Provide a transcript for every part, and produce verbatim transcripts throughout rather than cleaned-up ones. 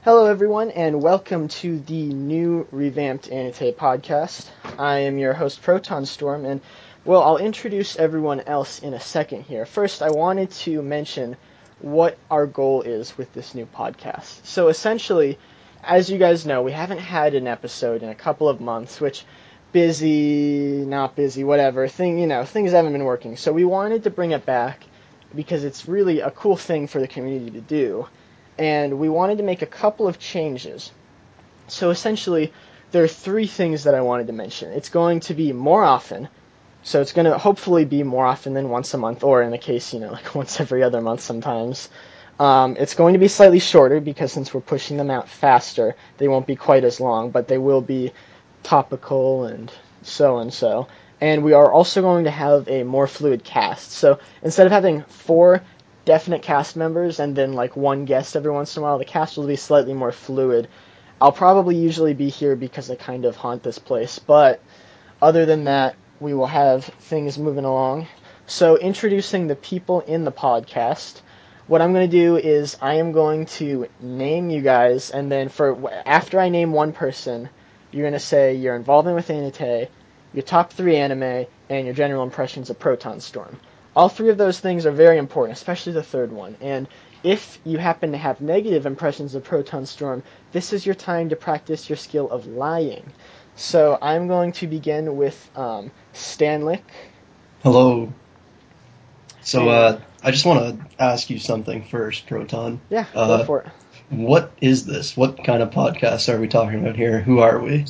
Hello, everyone, and welcome to the new revamped Anite podcast. I am your host, Proton Storm, and, well, I'll introduce everyone else in a second here. First, I wanted to mention what our goal is with this new podcast. So, essentially, as you guys know, we haven't had an episode in a couple of months, which, busy, not busy, whatever, thing, you know, things haven't been working. So we wanted to bring it back because it's really a cool thing for the community to do. And we wanted to make a couple of changes. So essentially, there are three things that I wanted to mention. It's going to be more often, so it's going to hopefully be more often than once a month, or in the case, you know, like once every other month sometimes. Um, it's going to be slightly shorter because since we're pushing them out faster, they won't be quite as long, but they will be topical and so and so. And we are also going to have a more fluid cast. So instead of having four definite cast members and then like one guest every once in a while, the cast will be slightly more fluid. I'll probably usually be here because I kind of haunt this place, but other than that, we will have things moving along. So introducing the people in the podcast, what I'm going to do is I am going to name you guys, and then for after I name one person, you're going to say your involvement with Anite, your top three anime, and your general impressions of Proton Storm. All three of those things are very important, especially the third one. And if you happen to have negative impressions of Proton Storm, this is your time to practice your skill of lying. So I'm going to begin with um, Stanlick. Hello. So uh, I just want to ask you something first, Proton. Yeah, uh, go for it. What is this? What kind of podcast are we talking about here? Who are we?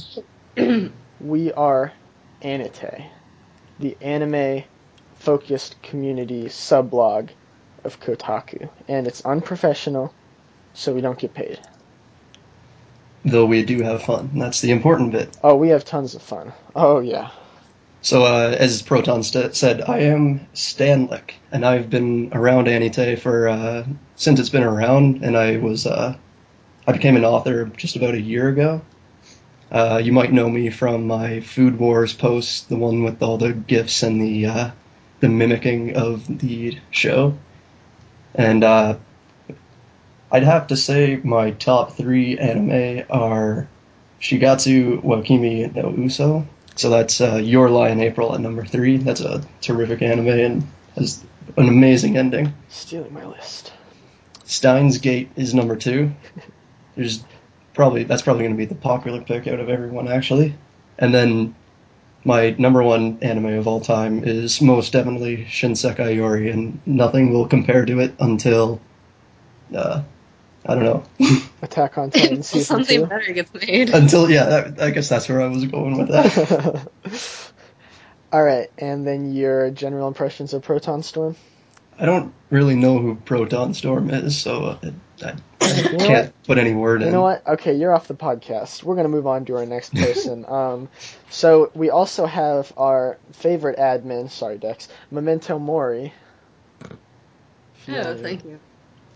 We are Anite, the anime-focused community sublog of Kotaku, and it's unprofessional, so we don't get paid. Though we do have fun. That's the important bit. Oh, we have tons of fun. Oh, yeah. So uh, as Proton st- said, I am Stanlick, and I've been around Anite for uh, since it's been around, and I was uh, I became an author just about a year ago. Uh, you might know me from my Food Wars post, the one with all the gifs and the uh, the mimicking of the show. And uh, I'd have to say my top three anime are Shigatsu wa Kimi no Uso. So that's uh, Your Lie in April at number three. That's a terrific anime and has an amazing ending. Stealing my list. Steins Gate is number two. There's probably that's probably going to be the popular pick out of everyone, actually. And then my number one anime of all time is most definitely Shinsekai Yori, and nothing will compare to it until uh, I don't know. Attack on Titan season Something two. better gets made. Until yeah, that, I guess that's where I was going with that. All right, and then your general impressions of Proton Storm. I don't really know who Proton Storm is, so I, I, I You know can't what? put any word You in. know what? Okay, you're off the podcast. We're going to move on to our next person. um, so we also have our favorite admin, sorry Dex, Memento Mori. Oh, thank you.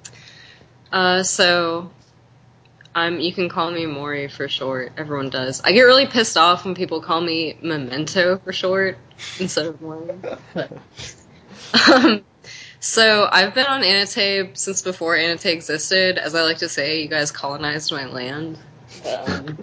Uh, so, um, you can call me Mori for short. Everyone does. I get really pissed off when people call me Memento for short instead of Mori. But, um, so I've been on Anite since before Anite existed. As I like to say, you guys colonized my land. Um,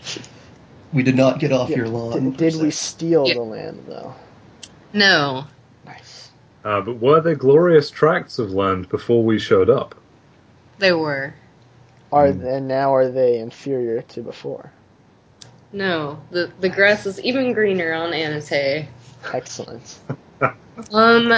We did not get off Yeah, your lawn. Did, did we se. steal Yeah. the land, though? no. Nice. Uh, but were there glorious tracts of land before we showed up? They were. Are Mm. and now are they inferior to before? No. The, the grass is even greener on Anite. Excellent. Um...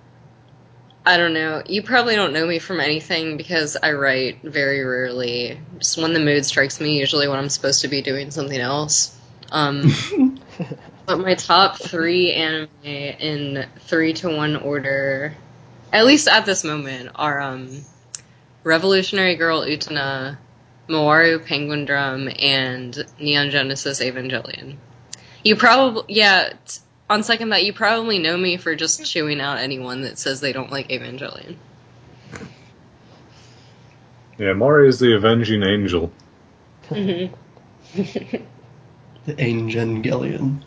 I don't know. You probably don't know me from anything because I write very rarely. Just when the mood strikes me, usually when I'm supposed to be doing something else. Um, but my top three anime in three to one order, at least at this moment, are um, Revolutionary Girl Utena, Mawaru Penguin Drum, and Neon Genesis Evangelion. You probably, yeah... T- On second thought, you probably know me for just chewing out anyone that says they don't like Evangelion. Yeah, Mori is the avenging angel. Mm-hmm. The Evangelion.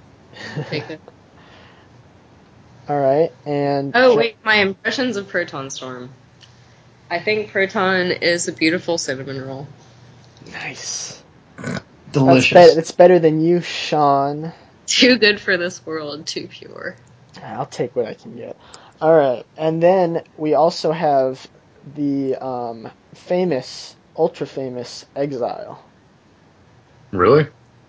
All right, and Oh, wait, my impressions of Proton Storm. I think Proton is a beautiful cinnamon roll. Nice. Delicious. That's, be- that's better than you, Sean. Too good for this world, too pure. I'll take what I can get. All right, and then we also have the um, famous, ultra famous Exile. Really?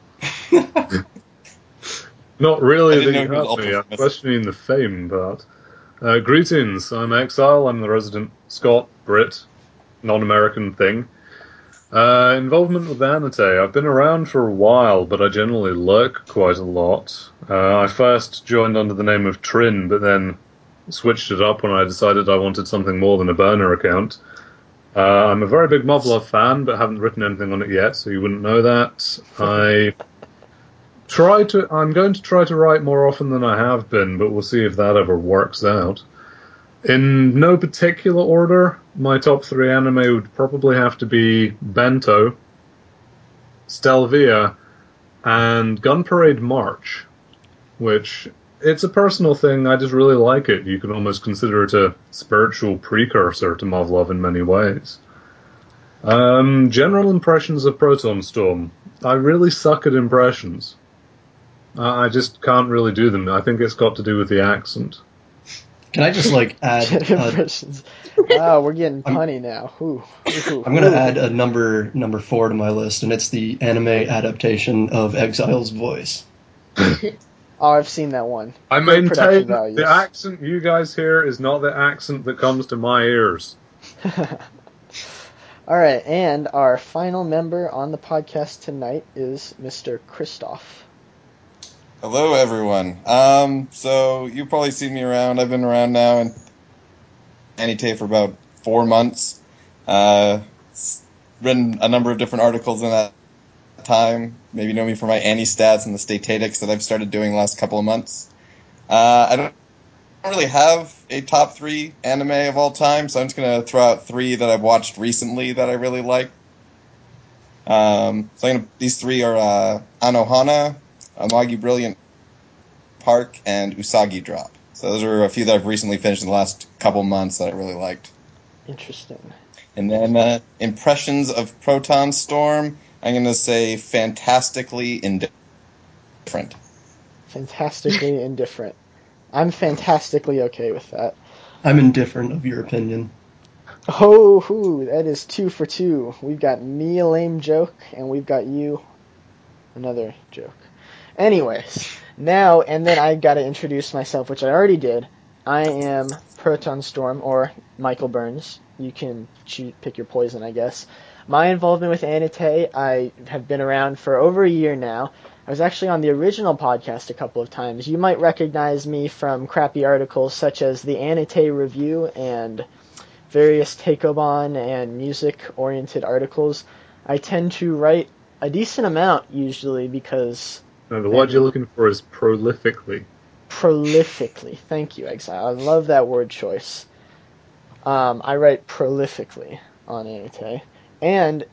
Not really I that didn't know you he was have me. I'm ultra-famous. questioning the fame part. Uh, greetings, I'm Exile. I'm the resident Scot, Brit, non-American thing. Uh, involvement with Anate. I've been around for a while, but I generally lurk quite a lot. Uh, I first joined under the name of Trin, but then switched it up when I decided I wanted something more than a burner account. Uh, I'm a very big Moblov fan, but haven't written anything on it yet, so you wouldn't know that. I try to. I'm going to try to write more often than I have been, but we'll see if that ever works out. In no particular order, my top three anime would probably have to be Bento, Stelvia, and Gun Parade March, which, it's a personal thing, I just really like it. You can almost consider it a spiritual precursor to Moblov in many ways. Um, general impressions of Proton Storm. I really suck at impressions. I just can't really do them. I think it's got to do with the accent. Can I just like add? A, Impressions. Wow, we're getting punny now. Ooh, ooh, I'm gonna ooh. add a number number four to my list, and it's the anime adaptation of Exile's voice. Oh, I've seen that one. I Great production maintain values. the accent you guys hear is not the accent that comes to my ears. All right, and our final member on the podcast tonight is Mister Christoph. Hello, everyone. Um, so you've probably seen me around. I've been around now in Anite for about four months. Uh, written a number of different articles in that time. Maybe you know me for my Annie stats and the statatics that I've started doing the last couple of months. Uh, I don't really have a top three anime of all time, so I'm just going to throw out three that I've watched recently that I really like. Um, so I'm gonna, these three are uh, Anohana, Amagi Brilliant Park, and Usagi Drop. So those are a few that I've recently finished in the last couple months that I really liked. Interesting. And then uh, impressions of Proton Storm, I'm going to say fantastically indifferent. Fantastically indifferent. I'm fantastically okay with that. I'm indifferent of your opinion. Oh, hoo, that is two for two. We've got me a lame joke, and we've got you another joke. Anyways, now, and then I got to introduce myself, which I already did. I am Proton Storm, or Michael Burns. You can choose, pick your poison, I guess. My involvement with Anate, I have been around for over a year now. I was actually on the original podcast a couple of times. You might recognize me from crappy articles such as the Anate Review and various Takeoban and music-oriented articles. I tend to write a decent amount, usually, because... No, the word you're looking for is prolifically. Prolifically. Thank you, Exile. I love that word choice. Um, I write prolifically on Anate. And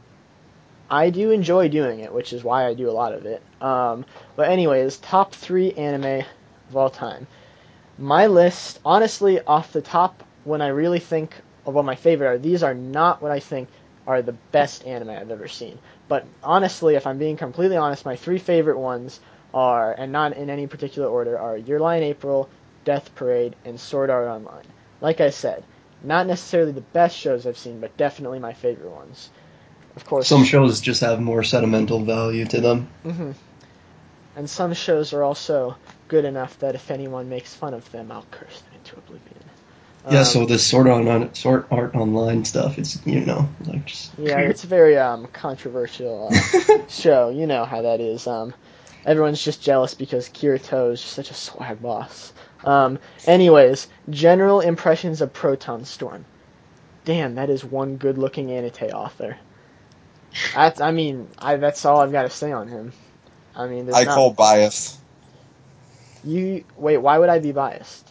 I do enjoy doing it, which is why I do a lot of it. Um, but anyways, top three anime of all time. My list, honestly, off the top, when I really think of what my favorite are, these are not what I think are the best anime I've ever seen. But honestly, if I'm being completely honest, my three favorite ones are, and not in any particular order, are Your Lie in April, Death Parade, and Sword Art Online. Like I said, not necessarily the best shows I've seen, but definitely my favorite ones. Of course, Some shows just have more sentimental value to them. Mm-hmm. And some shows are also good enough that if anyone makes fun of them, I'll curse them into oblivion. Yeah, Um, so this Sword on Sword Art Online stuff is, you know, like just Yeah, it's a very um, controversial uh, show. You know how that is. Um, everyone's just jealous because Kirito is just such a swag boss. Um, anyways, general impressions of Proton Storm. Damn, that is one good-looking Anate author. That's, I mean, I, that's all I've got to say on him. I mean, there's I not... call bias. You wait. Why would I be biased?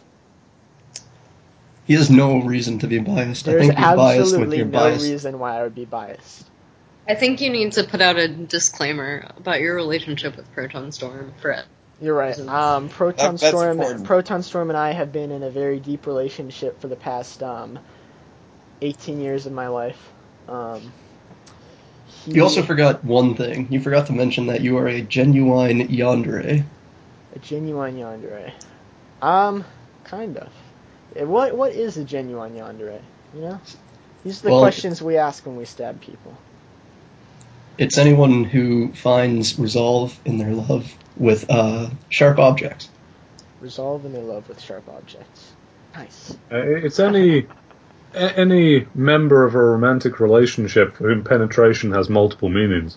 he has no reason to be biased. There's I think you're biased with absolutely your no bias. reason why I would be biased. I think you need to put out a disclaimer about your relationship with Proton Storm for it. You're right. Um, Proton That- that's Storm, important. Proton Storm, and I have been in a very deep relationship for the past um, eighteen years of my life. Um, He, You also forgot one thing. You forgot to mention that you are a genuine yandere. a genuine yandere. Um, kind of. Eh, What what is a genuine yandere? You know, these are the Well- questions we ask when we stab people. It's anyone who finds resolve in their love with uh, sharp objects. Resolve in their love with sharp objects. Nice. Uh, It's any a- any member of a romantic relationship for whom penetration has multiple meanings.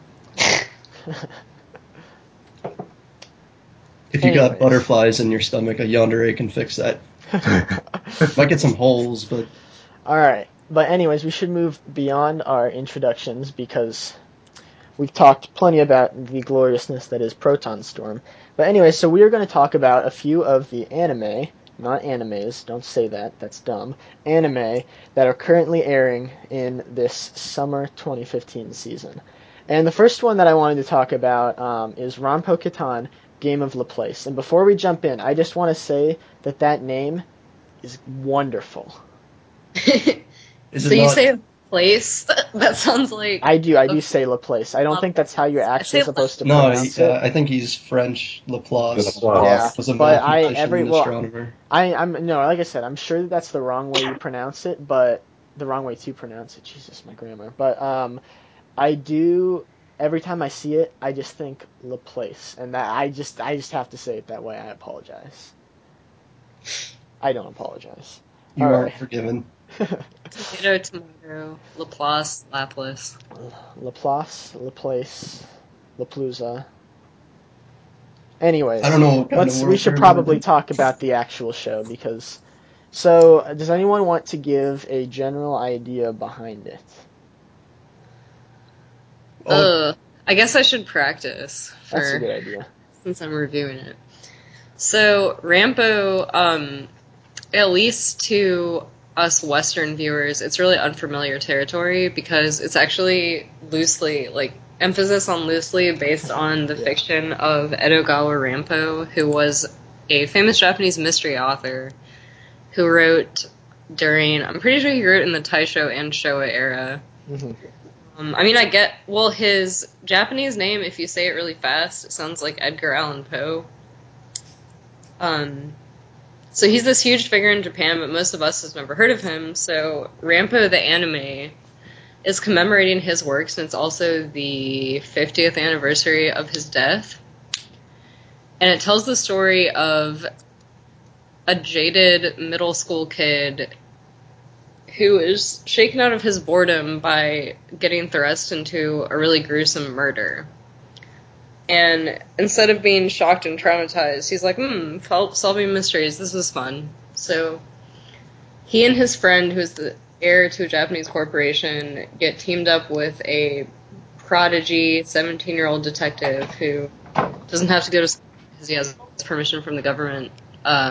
If you got Anyways. butterflies in your stomach, a yandere can fix that. Might get some holes, but All right, but anyways, we should move beyond our introductions because we've talked plenty about the gloriousness that is Proton Storm. But anyway, so we are going to talk about a few of the anime, not animes, don't say that, that's dumb, anime that are currently airing in this summer twenty fifteen season. And the first one that I wanted to talk about um, is Ranpo Kitan, Game of Laplace. And before we jump in, I just want to say that that name is wonderful. is So it you not? say a place? That sounds like I do, I do Okay. say Laplace. I don't think that's how you're I actually say supposed to No, pronounce he, uh, it. I think he's French. Laplace Laplace. Yeah, was a but I mathematician every and well, astronomer. I I'm no, like I said, I'm sure that that's the wrong way you pronounce it, but the wrong way to pronounce it. Jesus, my grammar. But um, I do every time I see it, I just think Laplace, and that I just I just have to say it that way. I apologize. I don't apologize. You All aren't right. forgiven. tomato, tomato, Laplace, Lapis. Laplace, Laplace, Lapalooza. Anyways, I don't know what kind let's. of We world should we're probably in. talk about the actual show because. So, uh, does anyone want to give a general idea behind it? Oh, Ugh. I guess I should practice That's a for good idea. since I'm reviewing it. So Rampo, um, at least to us Western viewers, it's really unfamiliar territory because it's actually loosely, like, emphasis on loosely based on the Yeah. fiction of Edogawa Rampo, who was a famous Japanese mystery author who wrote during, I'm pretty sure he wrote in the Taisho and Showa era. hmm Um, I mean, I get, well, his Japanese name, if you say it really fast, it sounds like Edgar Allan Poe. Um, so he's this huge figure in Japan, but most of us have never heard of him. So Rampo the anime is commemorating his works, and it's also the fiftieth anniversary of his death. And it tells the story of a jaded middle school kid who is shaken out of his boredom by getting thrust into a really gruesome murder. And instead of being shocked and traumatized, he's like, hmm, solving mysteries, this is fun. So he and his friend, who's the heir to a Japanese corporation, get teamed up with a prodigy seventeen-year-old detective who doesn't have to go to school because he has permission from the government. Uh,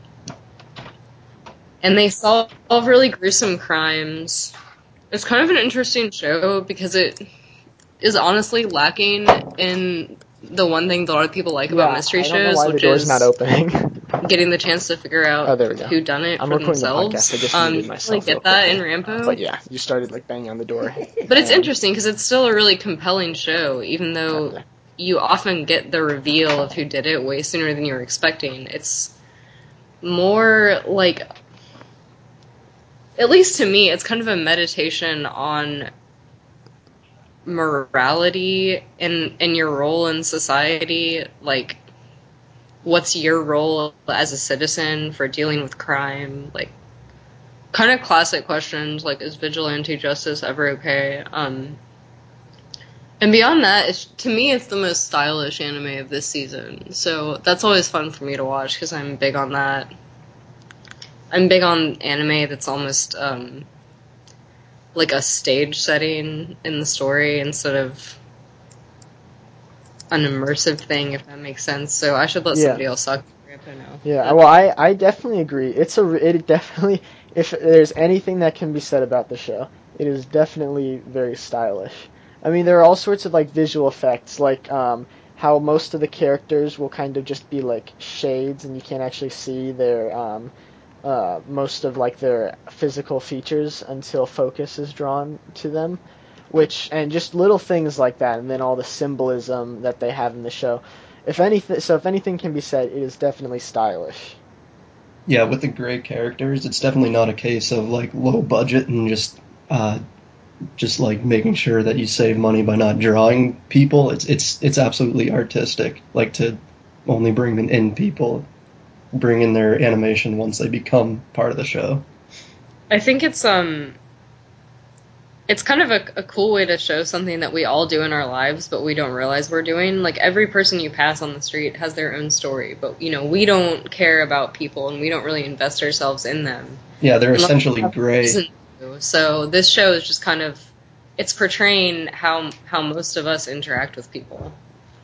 and they solve really gruesome crimes. It's kind of an interesting show because it is honestly lacking in the one thing that a lot of people like Yeah, about mystery I don't know shows, why the which door's is not opening. getting the chance to figure out Oh, there we go. who done it I'm for recording the themselves. podcast. I just um, muted you myself. really real get that quickly. in Rampo, But yeah, you started like banging on the door. but it's and- interesting because it's still a really compelling show, even though you often get the reveal of who did it way sooner than you were expecting. It's more like, at least to me, it's kind of a meditation on morality and, and your role in society. Like, what's your role as a citizen for dealing with crime? Like, kind of classic questions, like, is vigilante justice ever okay? Um, and beyond that, it's, to me, it's the most stylish anime of this season. So that's always fun for me to watch because I'm big on that. I'm big on anime that's almost um, like a stage setting in the story instead of an immersive thing, if that makes sense. So I should let Yeah. somebody else talk. Now. Yeah, well, I, I definitely agree. It's a it definitely, if there's anything that can be said about the show, it is definitely very stylish. I mean, there are all sorts of like visual effects, like um, how most of the characters will kind of just be like shades, and you can't actually see their um, uh, most of like their physical features until focus is drawn to them. which and just little things like that, and then all the symbolism that they have in the show. If anything, so if anything can be said, it is definitely stylish. Yeah, with the great characters, it's definitely not a case of like low budget and just uh, just like making sure that you save money by not drawing people. It's it's it's absolutely artistic. Like to only bring in people, bring in their animation once they become part of the show. I think it's um, it's kind of a, a cool way to show something that we all do in our lives, but we don't realize we're doing. Like every person you pass on the street has their own story, but you know we don't care about people and we don't really invest ourselves in them. Yeah, they're Unless essentially we have a gray. reason to. So this show is just kind of it's portraying how how most of us interact with people.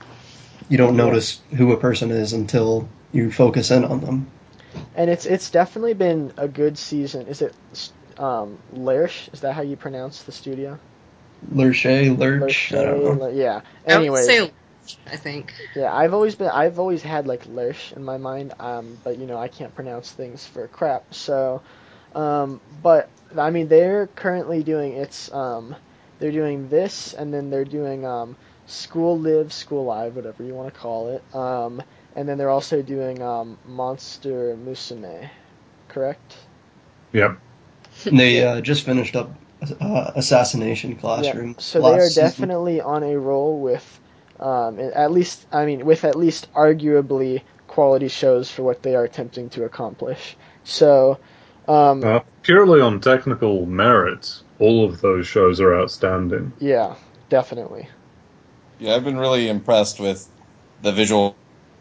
You don't Yeah. notice who a person is until you focus in on them. And it's it's definitely been a good season. Is it um, Lerche? Is that how you pronounce the studio? Lurche, Lurch, I don't know. Lerche, yeah. I would Anyways, say, I think. yeah, I've always been I've always had like Lerche in my mind, um, but you know I can't pronounce things for crap. So, um, but I mean they're currently doing it's um, they're doing this, and then they're doing um, School Live, School Live, whatever you want to call it. Um, and then they're also doing um, Monster Musume, correct? Yep. And they uh, just finished up uh, Assassination Classroom. Yeah, so they are last season. definitely on a roll with, um, at least, I mean, with at least arguably quality shows for what they are attempting to accomplish. So, um, Uh, purely on technical merits, all of those shows are outstanding. yeah, definitely. Yeah, I've been really impressed with the visual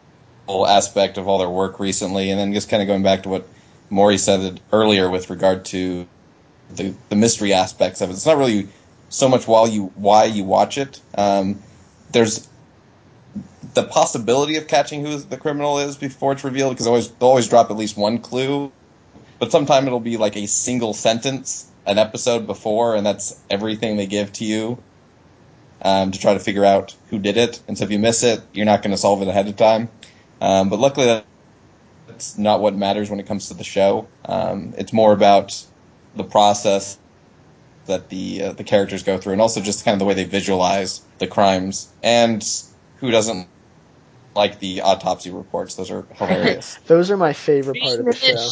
aspect of all their work recently, and then just kind of going back to what Maury said earlier with regard to the, the mystery aspects of it. It's not really so much while you why you watch it. Um, there's the possibility of catching who the criminal is before it's revealed, because always they'll always drop at least one clue, but sometimes it'll be like a single sentence an episode before, and that's everything they give to you um, to try to figure out who did it. And so if you miss it, you're not going to solve it ahead of time. Um, but luckily, that's not what matters when it comes to the show. Um, it's more about the process that the uh, the characters go through, and also just kind of the way they visualize the crimes. And who doesn't like the autopsy reports? Those are hilarious. Those are my favorite part of the show.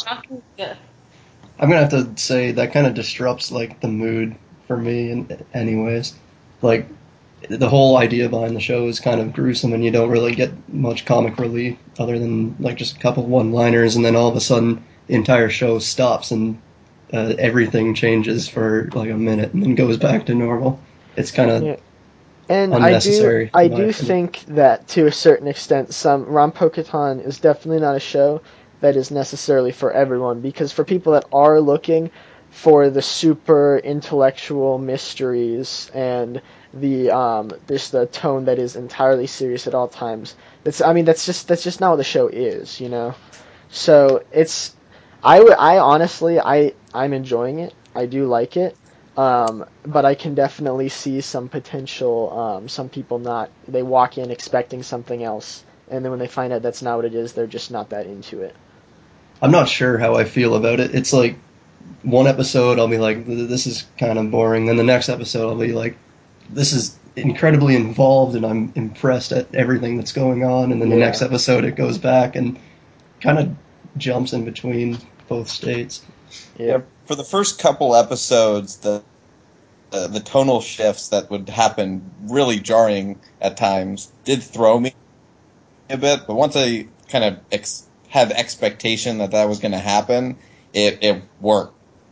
I'm gonna have to say that kind of disrupts like the mood for me, in, anyways. Like the whole idea behind the show is kind of gruesome, and you don't really get much comic relief other than like just a couple one-liners, and then all of a sudden the entire show stops and uh, everything changes for like a minute and then goes back to normal. It's kind of Yeah. And unnecessary. I in do, I my do opinion. think that to a certain extent, some Rampoketan is definitely not a show that is necessarily for everyone, because for people that are looking for the super intellectual mysteries and the um, just the tone that is entirely serious at all times, that's I mean that's just that's just not what the show is, you know. So it's I would I honestly I I'm enjoying it. I do like it. Um, but I can definitely see some potential, um, some people not, they walk in expecting something else, and then when they find out that's not what it is, they're just not that into it. I'm not sure how I feel about it. It's like one episode I'll be like, this is kind of boring. Then the next episode I'll be like, this is incredibly involved and I'm impressed at everything that's going on. And then the Yeah. next episode it goes back and kind of jumps in between both states. Yeah. Yeah, for the first couple episodes, the the, the tonal shifts that would happen, really jarring at times, did throw me a bit. But once I kind of ex- had expectation that that was going to happen, it it works.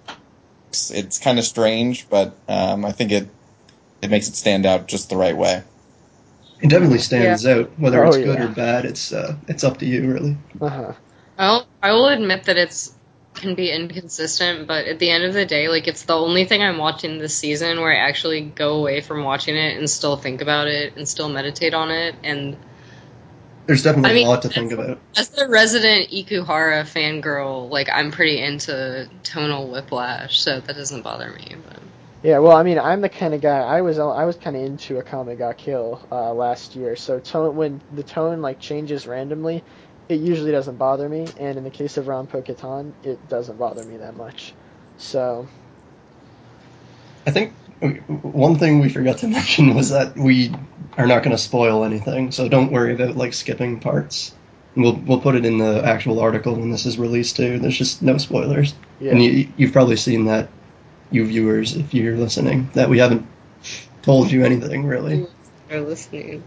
It's kind of strange, but um, I think it it makes it stand out just the right way. It definitely stands out. Whether Oh, it's good yeah. or bad, it's uh, it's up to you, really. Uh-huh. I'll, I will admit that it's can be inconsistent, but at the end of the day, like it's the only thing I'm watching this season where I actually go away from watching it and still think about it and still meditate on it. And There's definitely I a mean, lot to as, think about. as the resident Ikuhara fangirl, like I'm pretty into tonal whiplash, so that doesn't bother me. But Yeah, well, I mean, I'm the kind of guy, I was I was kind of into Akame ga Kill uh, last year, so tone when the tone like changes randomly, it usually doesn't bother me, and in the case of Rampoketan, it doesn't bother me that much. So, I think one thing we forgot to mention was that we are not going to spoil anything, so don't worry about like skipping parts. We'll we'll put it in the actual article when this is released too. There's just no spoilers, Yeah. and you, you've probably seen that, you viewers, if you're listening, that we haven't told you anything really. Are listening.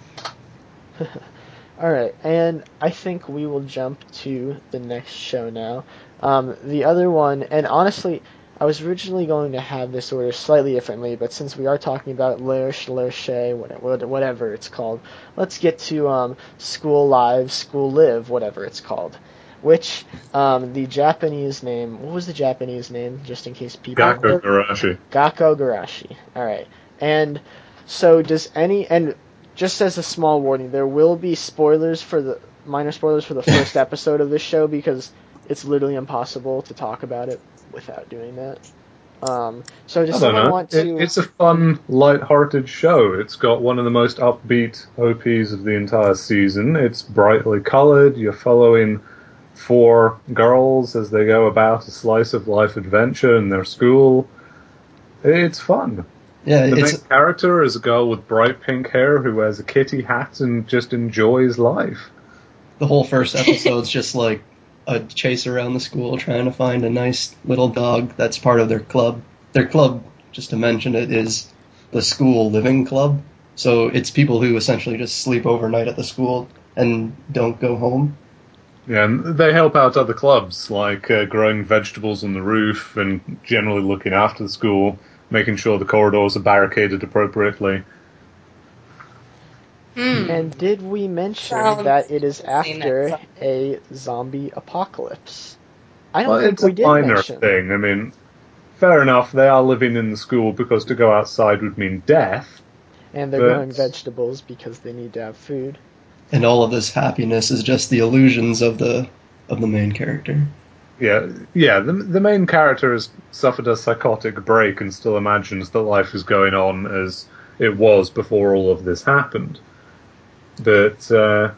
All right, and I think we will jump to the next show now. Um, the other one, and honestly, I was originally going to have this order slightly differently, but since we are talking about L'Arche, L'Arche, whatever, whatever it's called, let's get to um, School Live, School Live, whatever it's called. Which, um, the Japanese name, what was the Japanese name, just in case people... Gakko Garashi. Gakko Garashi. All right. And so does any... And just as a small warning, there will be spoilers for the... minor spoilers for the first episode of this show, because it's literally impossible to talk about it without doing that. Um, so does I don't someone know. want to... It, it's a fun, light-hearted show. It's got one of the most upbeat O Ps of the entire season. It's brightly coloured. You're following four girls as they go about a slice of life adventure in their school. It's fun. Yeah, The it's main character is a girl with bright pink hair who wears a kitty hat and just enjoys life. the whole first episode's just like a chase around the school trying to find a nice little dog that's part of their club. Their club, just to mention it, is the school living club. So it's people who essentially just sleep overnight at the school and don't go home. Yeah, and they help out other clubs, like uh, growing vegetables on the roof and generally looking after the school, making sure the corridors are barricaded appropriately. Hmm. And did we mention Sounds that it is interesting, after that's a zombie apocalypse? I don't Well, think it's we a did minor mention. thing. I mean, fair enough, they are living in the school because to go outside would mean death. And they're But- growing vegetables because they need to have food. And all of this happiness is just the illusions of the of the main character. Yeah, yeah. The the main character has suffered a psychotic break and still imagines that life is going on as it was before all of this happened. But uh,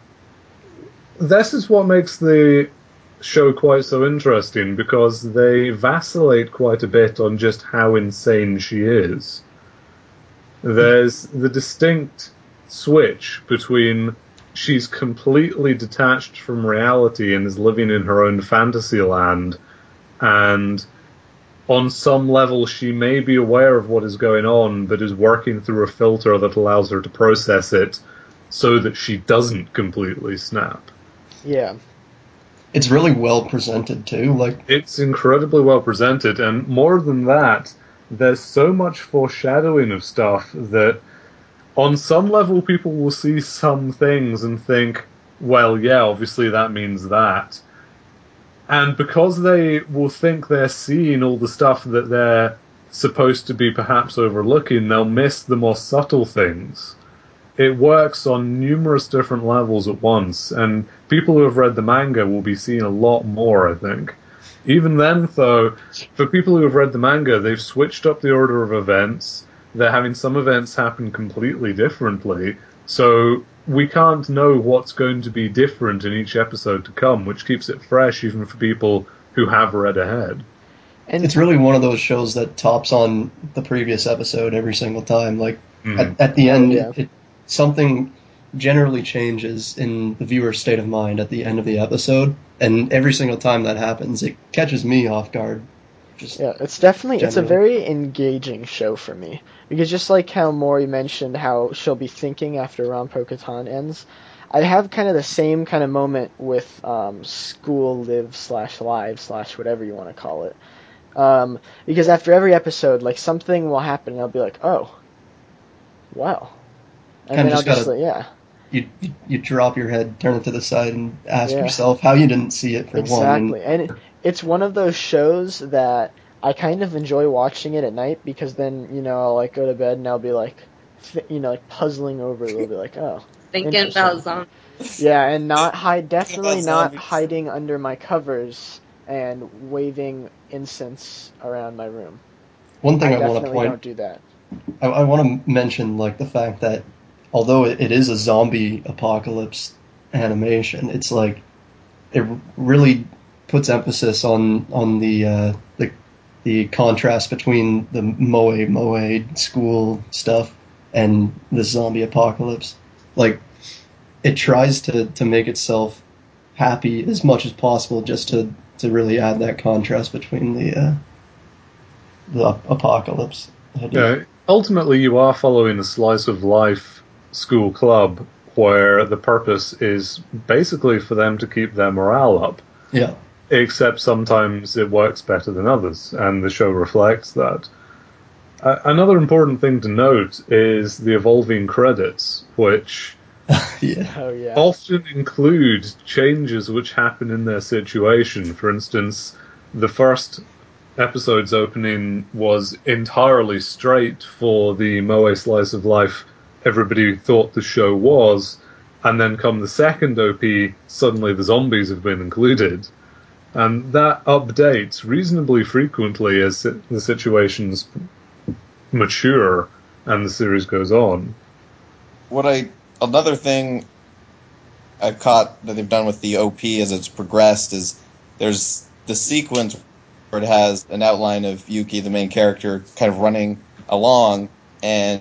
this is what makes the show quite so interesting, because they vacillate quite a bit on just how insane she is. There's the distinct switch between she's completely detached from reality and is living in her own fantasy land, and on some level she may be aware of what is going on, but is working through a filter that allows her to process it so that she doesn't completely snap. Yeah. It's really well presented too. Like It's incredibly well presented, and more than that, there's so much foreshadowing of stuff that on some level people will see some things and think, well, yeah, obviously that means that. And because they will think they're seeing all the stuff that they're supposed to be perhaps overlooking, they'll miss the more subtle things. It works on numerous different levels at once, and people who have read the manga will be seeing a lot more, I think. Even then, though, for people who have read the manga, they've switched up the order of events. They're having some events happen completely differently, so we can't know what's going to be different in each episode to come, which keeps it fresh even for people who have read ahead. And it's really one of those shows that tops on the previous episode every single time. Like Mhm. at, at the end, Oh, yeah. it, it, something generally changes in the viewer's state of mind at the end of the episode, and every single time that happens, it catches me off guard. Just yeah, it's definitely it's a Generally. very engaging show for me, because just like how Mori mentioned how she'll be thinking after Ranpo Katan ends, I have kind of the same kind of moment with um, School Live slash Live slash whatever you want to call it, um, because after every episode, like something will happen and I'll be like, oh, wow, and Kinda then I'll just just gotta- like, yeah, you, you you drop your head, turn it to the side, and ask Yeah. yourself how you didn't see it for exactly, one. and it, it's one of those shows that I kind of enjoy watching it at night, because then, you know, I'll like go to bed and I'll be like, th- you know, like puzzling over it. I'll be like, oh, Thinking interesting. about zombies. Yeah, and not hide, definitely about not zombies. hiding under my covers and waving incense around my room. One thing I I, want to definitely point don't do that. I, I want to mention like the fact that although it, it is a zombie apocalypse animation, it's like it really puts emphasis on on the uh, the the contrast between the Moe Moe school stuff and the zombie apocalypse. Like, it tries to, to make itself happy as much as possible just to, to really add that contrast between the uh, the apocalypse. Yeah, ultimately you are following a slice of life school club where the purpose is basically for them to keep their morale up. Yeah. Except sometimes it works better than others, and the show reflects that. Uh, another important thing to note is the evolving credits, which yeah. Oh, yeah. often include changes which happen in their situation. For instance, the first episode's opening was entirely straight for the Moe slice of life everybody thought the show was, and then come the second O P, suddenly the zombies have been included. And that updates reasonably frequently as the situations mature and the series goes on. What I another thing I've caught that they've done with the O P as it's progressed is there's the sequence where it has an outline of Yuki, the main character, kind of running along, and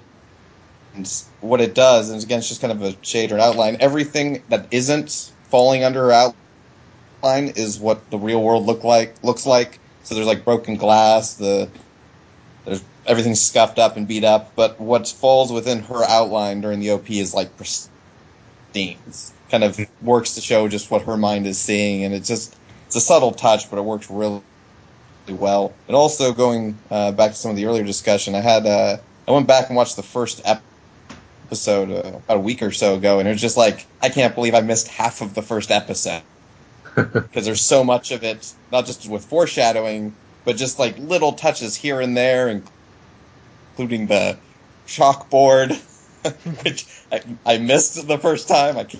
what it does, and again, it's just kind of a shade or an outline. Everything that isn't falling under her outline is what the real world look like looks like. So there's like broken glass, the there's everything's scuffed up and beat up, but what falls within her outline during the O P is like pristine. Kind of works to show just what her mind is seeing, and it's just it's a subtle touch, but it works really, really well. And also going uh, back to some of the earlier discussion, I had uh, I went back and watched the first episode. episode uh, about a week or so ago, and it was just like, I can't believe I missed half of the first episode. Because there's so much of it, not just with foreshadowing, but just like little touches here and there, including the chalkboard, which I, I missed the first time. I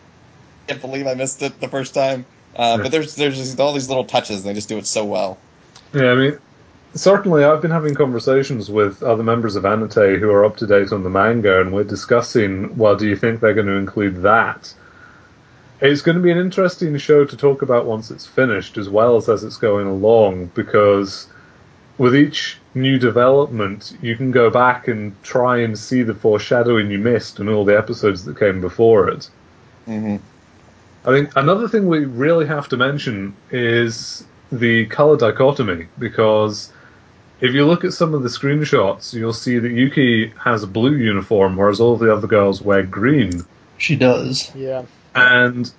can't believe I missed it the first time. Uh, but there's there's just all these little touches, and they just do it so well. Yeah, I mean, certainly, I've been having conversations with other members of Anate who are up to date on the manga, and we're discussing, well, do you think they're going to include that? It's going to be an interesting show to talk about once it's finished, as well as as it's going along, because with each new development, you can go back and try and see the foreshadowing you missed in all the episodes that came before it. Mm-hmm. I think another thing we really have to mention is the color dichotomy, because if you look at some of the screenshots, you'll see that Yuki has a blue uniform, whereas all the other girls wear green. She does. Yeah. And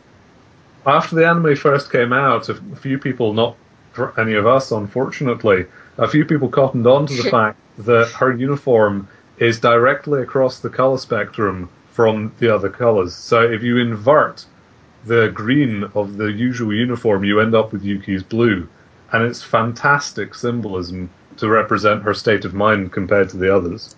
after the anime first came out, a few people, not any of us, unfortunately, a few people cottoned on to the fact that her uniform is directly across the color spectrum from the other colors. So if you invert the green of the usual uniform, you end up with Yuki's blue. And it's fantastic symbolism to represent her state of mind compared to the others.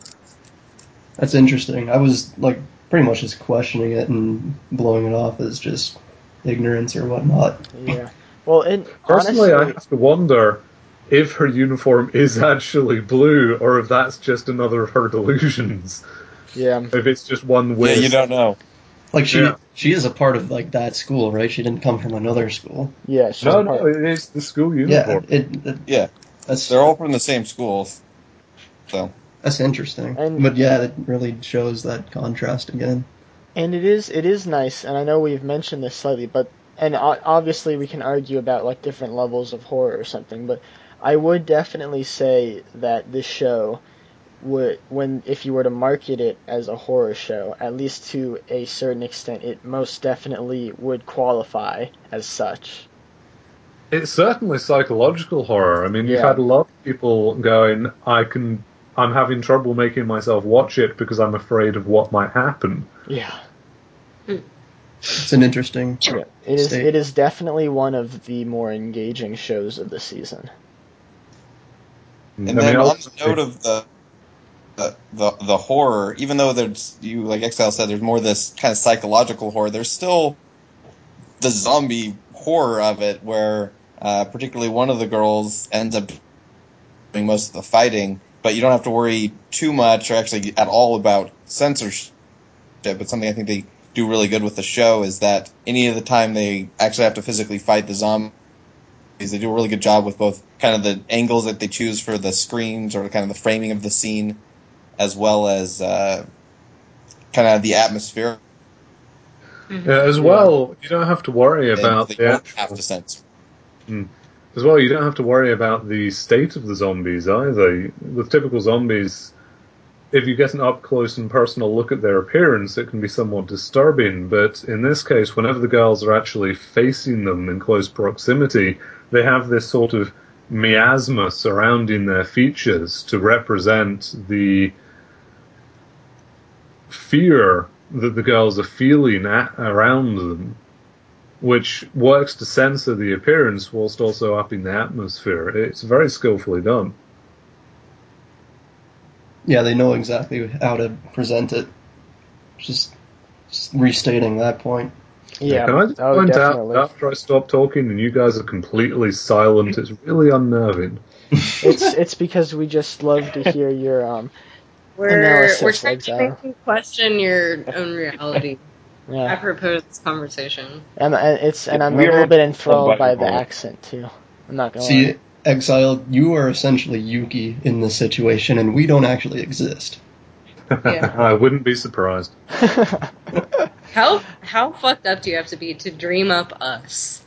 That's interesting. I was like pretty much just questioning it and blowing it off as just ignorance or whatnot. Yeah. Well, and Personally, honestly, I have to wonder if her uniform is actually blue, or if that's just another of her delusions. yeah. If it's just one Yeah, with. you don't know. Like she Yeah. she is a part of like that school, right? She didn't come from another school. Yeah. She's No, a part. no, it is the school Yeah, uniform. it, it Yeah, that's they're all from the same school, so. that's interesting. And- but yeah, it really shows that contrast again. And it is it is nice, and I know we've mentioned this slightly, but and o- obviously we can argue about like different levels of horror or something, but I would definitely say that this show would, when if you were to market it as a horror show, at least to a certain extent, it most definitely would qualify as such. It's certainly psychological horror. I mean, you've Yeah. had a lot of people going, I can, I'm having trouble making myself watch it because I'm afraid of what might happen. Yeah. It's an interesting. Yeah. It is state. it is definitely one of the more engaging shows of the season. And I then mean, on the ultimately- note of the, the the the horror, even though there's you like Exile said, there's more this kind of psychological horror. There's still the zombie horror of it, where uh, particularly one of the girls ends up doing most of the fighting, but you don't have to worry too much or actually at all about censorship. But something I think they do really good with the show is that any of the time they actually have to physically fight the zombies, They do a really good job with both kind of the angles that they choose for the screens or kind of the framing of the scene, as well as uh, kind of the atmosphere. Yeah, as well, you don't have to worry about They the don't actual... have to censor. Mm. As well, you don't have to worry about the state of the zombies either. With typical zombies, if you get an up-close and personal look at their appearance, it can be somewhat disturbing, but in this case, whenever the girls are actually facing them in close proximity, they have this sort of miasma surrounding their features to represent the fear that the girls are feeling at, around them, which works to censor the appearance whilst also upping the atmosphere. It's very skillfully done. Yeah, they know exactly how to present it. Just, just restating that point. Yeah, Can I just oh, point definitely. out, after I stop talking and you guys are completely silent, it's really unnerving. It's it's because we just love to hear your um We're analysis, we're trying Exile. to make you question your own reality Yeah, apropos of this conversation. and, and it's and I'm a We're little bit by enthralled by your the voice. accent too. I'm not gonna See, Exile, you are essentially Yuki in this situation, and we don't actually exist. Yeah. I wouldn't be surprised. lie. How how fucked up do you have to be to dream up us?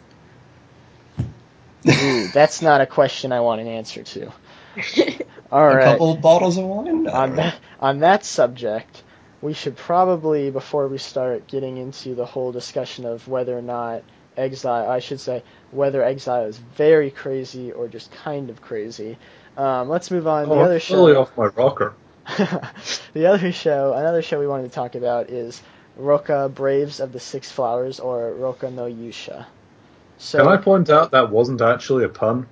Ooh, that's not a question I want an answer to. All A right. couple bottles of wine? I On don't know. that on that subject, we should probably, before we start getting into the whole discussion of whether or not Exile, I should say, whether Exile is very crazy or just kind of crazy. Um, let's move on. Oh, The other I'm fully show, off my rocker. the other show, another show we wanted to talk about is Roka Braves of the Six Flowers, or Roka no Yusha. So, Can I point out that wasn't actually a pun?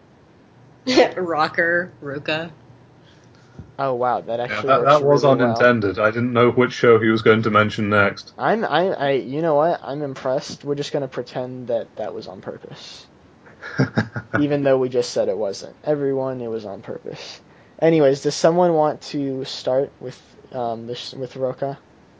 Rocker, Roka. oh wow, that Yeah, actually that, works that was really well. unintended. I didn't know which show he was going to mention next. I'm, I, I, you know what? I'm impressed. We're just gonna pretend that that was on purpose, even though we just said it wasn't. Everyone, it was on purpose. Anyways, does someone want to start with um this with Roka?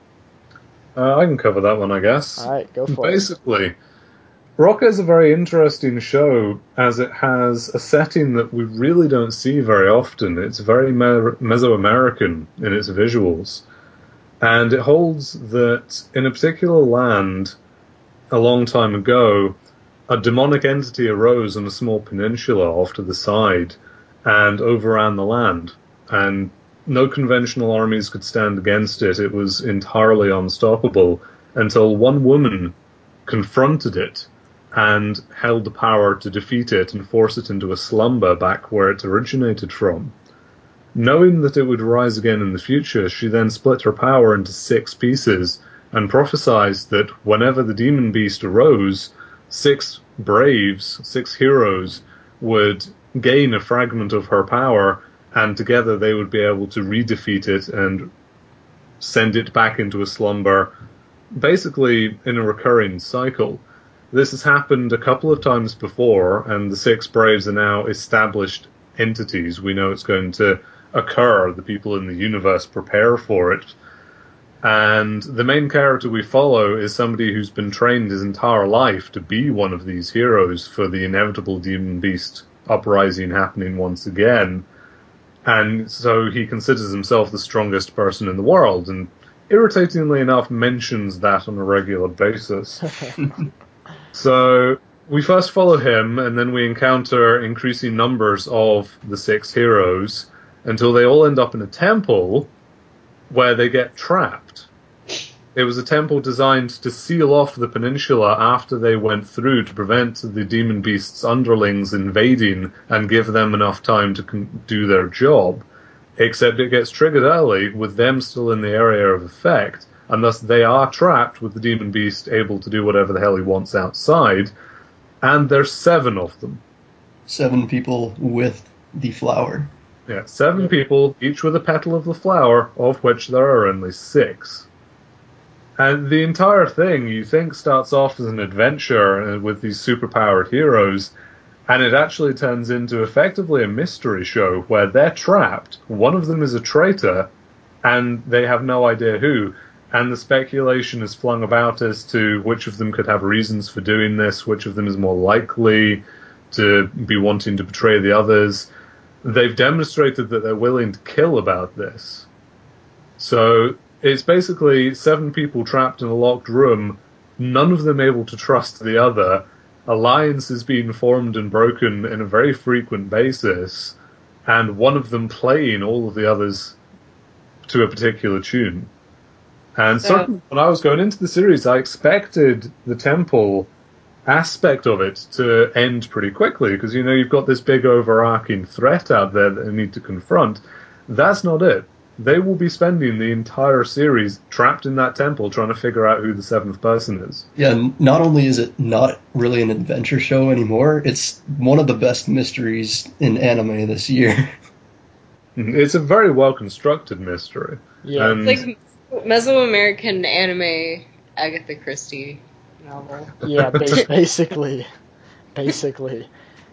Uh, I can cover that one, I guess. All right, go for it. Basically, Rocker is a very interesting show as it has a setting that we really don't see very often. It's very me- Mesoamerican in its visuals. And it holds that in a particular land, a long time ago, a demonic entity arose on a small peninsula off to the side and overran the land. And no conventional armies could stand against it. It was entirely unstoppable until one woman confronted it and held the power to defeat it and force it into a slumber back where it originated from. Knowing that it would rise again in the future, she then split her power into six pieces and prophesied that whenever the demon beast arose, six braves, six heroes, would gain a fragment of her power, and together they would be able to re-defeat it and send it back into a slumber, basically in a recurring cycle. This has happened a couple of times before, and the six braves are now established entities. We know it's going to occur. The people in the universe prepare for it. And the main character we follow is somebody who's been trained his entire life to be one of these heroes for the inevitable demon beast uprising happening once again. And so he considers himself the strongest person in the world, and irritatingly enough mentions that on a regular basis. So we first follow him, and then we encounter increasing numbers of the six heroes until they all end up in a temple where they get trapped. It was a temple designed to seal off the peninsula after they went through to prevent the demon beast's underlings invading and give them enough time to con- do their job. Except it gets triggered early with them still in the area of effect, and thus they are trapped with the demon beast able to do whatever the hell he wants outside, and there's seven of them. Seven people with the flower. Yeah, seven people, each with a petal of the flower, of which there are only six. And the entire thing, you think, starts off as an adventure with these superpowered heroes, and it actually turns into effectively a mystery show where they're trapped, one of them is a traitor, and they have no idea who. And the speculation is flung about as to which of them could have reasons for doing this, which of them is more likely. to be wanting to betray the others. They've demonstrated that they're willing to kill about this. So it's basically seven people trapped in a locked room, none of them able to trust the other. Alliances being formed and broken in a very frequent basis, and one of them playing all of the others to a particular tune. And So- certainly when I was going into the series, I expected the temple aspect of it to end pretty quickly, because, you know, you've got this big overarching threat out there that they need to confront. That's not it. They will be spending the entire series trapped in that temple trying to figure out who the seventh person is. Yeah, n- not only is it not really an adventure show anymore, it's one of the best mysteries in anime this year. It's a very well-constructed mystery. Yeah. And It's like Mesoamerican anime Agatha Christie novel. Yeah, bas- basically, basically,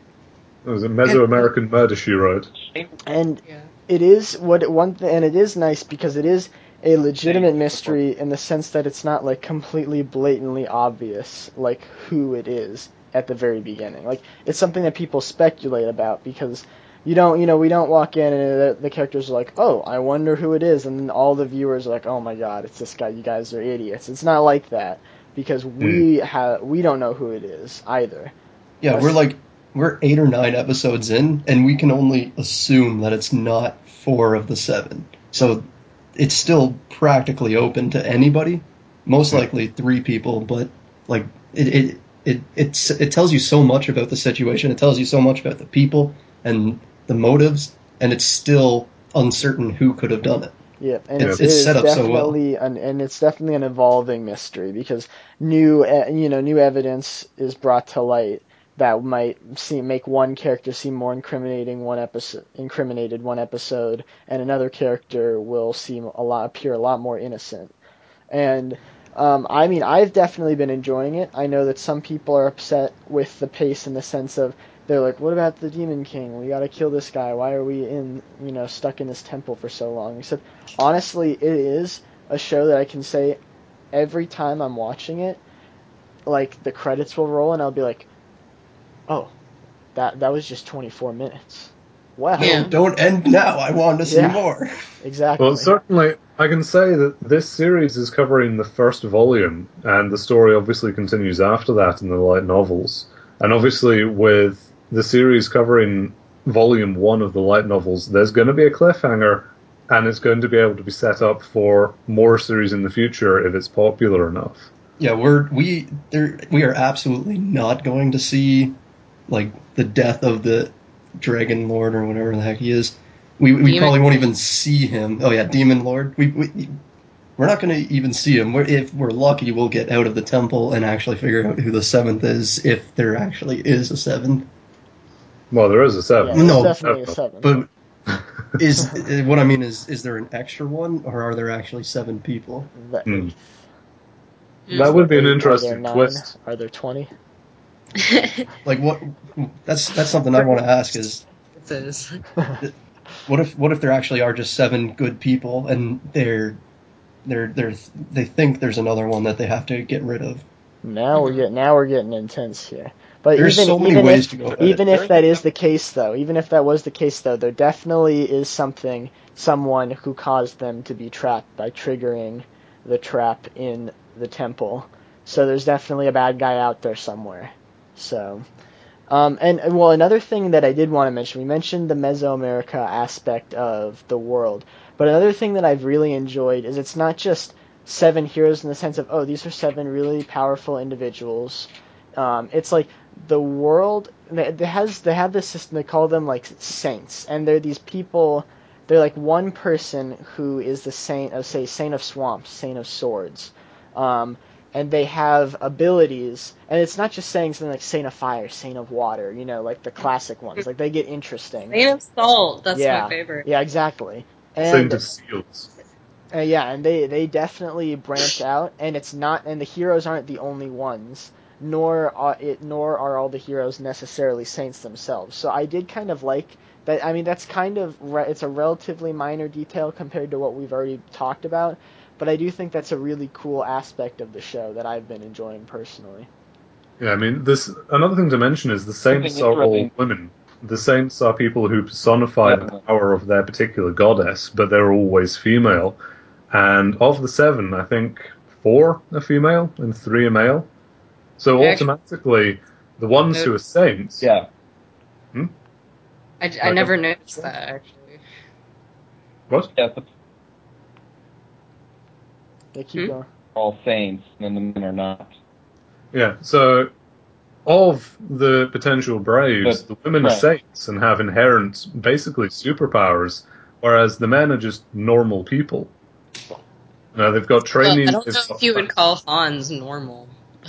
it was a Mesoamerican murder, she wrote. and Yeah. it is what it- one th- and it is nice because it is a legitimate mystery in the sense that it's not like completely blatantly obvious like who it is at the very beginning. Like it's something that people speculate about because you don't, you know, we don't walk in and the, the characters are like, oh, I wonder who it is, and then all the viewers are like, oh my god, it's this guy. You guys are idiots. It's not like that because we have we don't know who it is either. Yeah, Yes. we're like we're eight or nine episodes in, and we can only assume that it's not four of the seven. So it's still practically open to anybody. Most likely three people, but like it it it it's, it tells you so much about the situation. It tells you so much about the people and the motives, and it's still uncertain who could have done it. Yeah, and It's- it it's is set up so well. definitely an and it's definitely an evolving mystery because new uh, you know new evidence is brought to light that might seem make one character seem more incriminating one episode incriminated one episode, and another character will seem a lot appear a lot more innocent. And um, I mean, I've definitely been enjoying it. I know that some people are upset with the pace in the sense of they're like, what about the Demon King? We gotta kill this guy. Why are we in, you know, stuck in this temple for so long? Except, honestly, it is a show that I can say every time I'm watching it, like, the credits will roll and I'll be like, oh, that that was just twenty-four minutes. Wow. Yeah. No, don't end now. I want to see Yeah. more. Exactly. Well, certainly, I can say that this series is covering the first volume, and the story obviously continues after that in the light novels. And obviously, with the series covering volume one of the light novels, there's going to be a cliffhanger, and it's going to be able to be set up for more series in the future if it's popular enough. Yeah, we're we there we are absolutely not going to see like the death of the Dragon Lord or whatever the heck he is. We we Demon- probably won't even see him. Oh yeah, Demon Lord. We we we're not going to even see him. We're, if we're lucky, we'll get out of the temple and actually figure out who the seventh is, if there actually is a seventh. Well, there is a Yeah, seven. there's No, definitely a seven. But is what I mean is is there an extra one, or are there actually seven people? The Hmm. eighth. That would be an Eight, interesting Are there nine? twist. Are there twenty? Like what? That's that's something I want to ask. Is It is. what if what if there actually are just seven good people and they're they're they're they think there's another one that they have to get rid of? Now we're getting now we're getting intense here. But There's even so many even ways if to go about even it. if that is the case though, even if that was the case though, there definitely is something someone who caused them to be trapped by triggering the trap in the temple. So there's definitely a bad guy out there somewhere. So um and and, well, another thing that I did want to mention, we mentioned the Mesoamerica aspect of the world. But another thing that I've really enjoyed is it's not just seven heroes in the sense of, oh, these are seven really powerful individuals. Um, it's like the world they, they has they have this system. They call them like saints, and they're these people. They're like one person who is the saint of, say, Saint of Swamps, Saint of Swords, um, and they have abilities. And it's not just saying something like Saint of Fire, Saint of Water, you know, like the classic ones. Like they get interesting. Saint of Salt. That's yeah, my favorite. yeah, exactly. Saint And of Seals. uh, yeah, and they, they definitely branch out, and it's not, and the heroes aren't the only ones, nor are it, nor are all the heroes necessarily saints themselves. So I did kind of like that. I mean, that's kind of re- it's a relatively minor detail compared to what we've already talked about, but I do think that's a really cool aspect of the show that I've been enjoying personally. Yeah, I mean, this another thing to mention is the saints Something are all interesting. women. The saints are people who personify the Yeah. power of their particular goddess, but they're always female. And of the seven, I think four are female and three are male. So I actually- automatically, the ones who are saints. Yeah. Hmm? I, I Okay. never noticed that, actually. What? Yeah, the They keep Hmm? going. all saints, and the men are not. Yeah, so of the potential braves, But- the women are right. saints and have inherent, basically, superpowers, whereas the men are just normal people. Now, they've got Well, trainees. I don't they've know got if you would call Hans normal.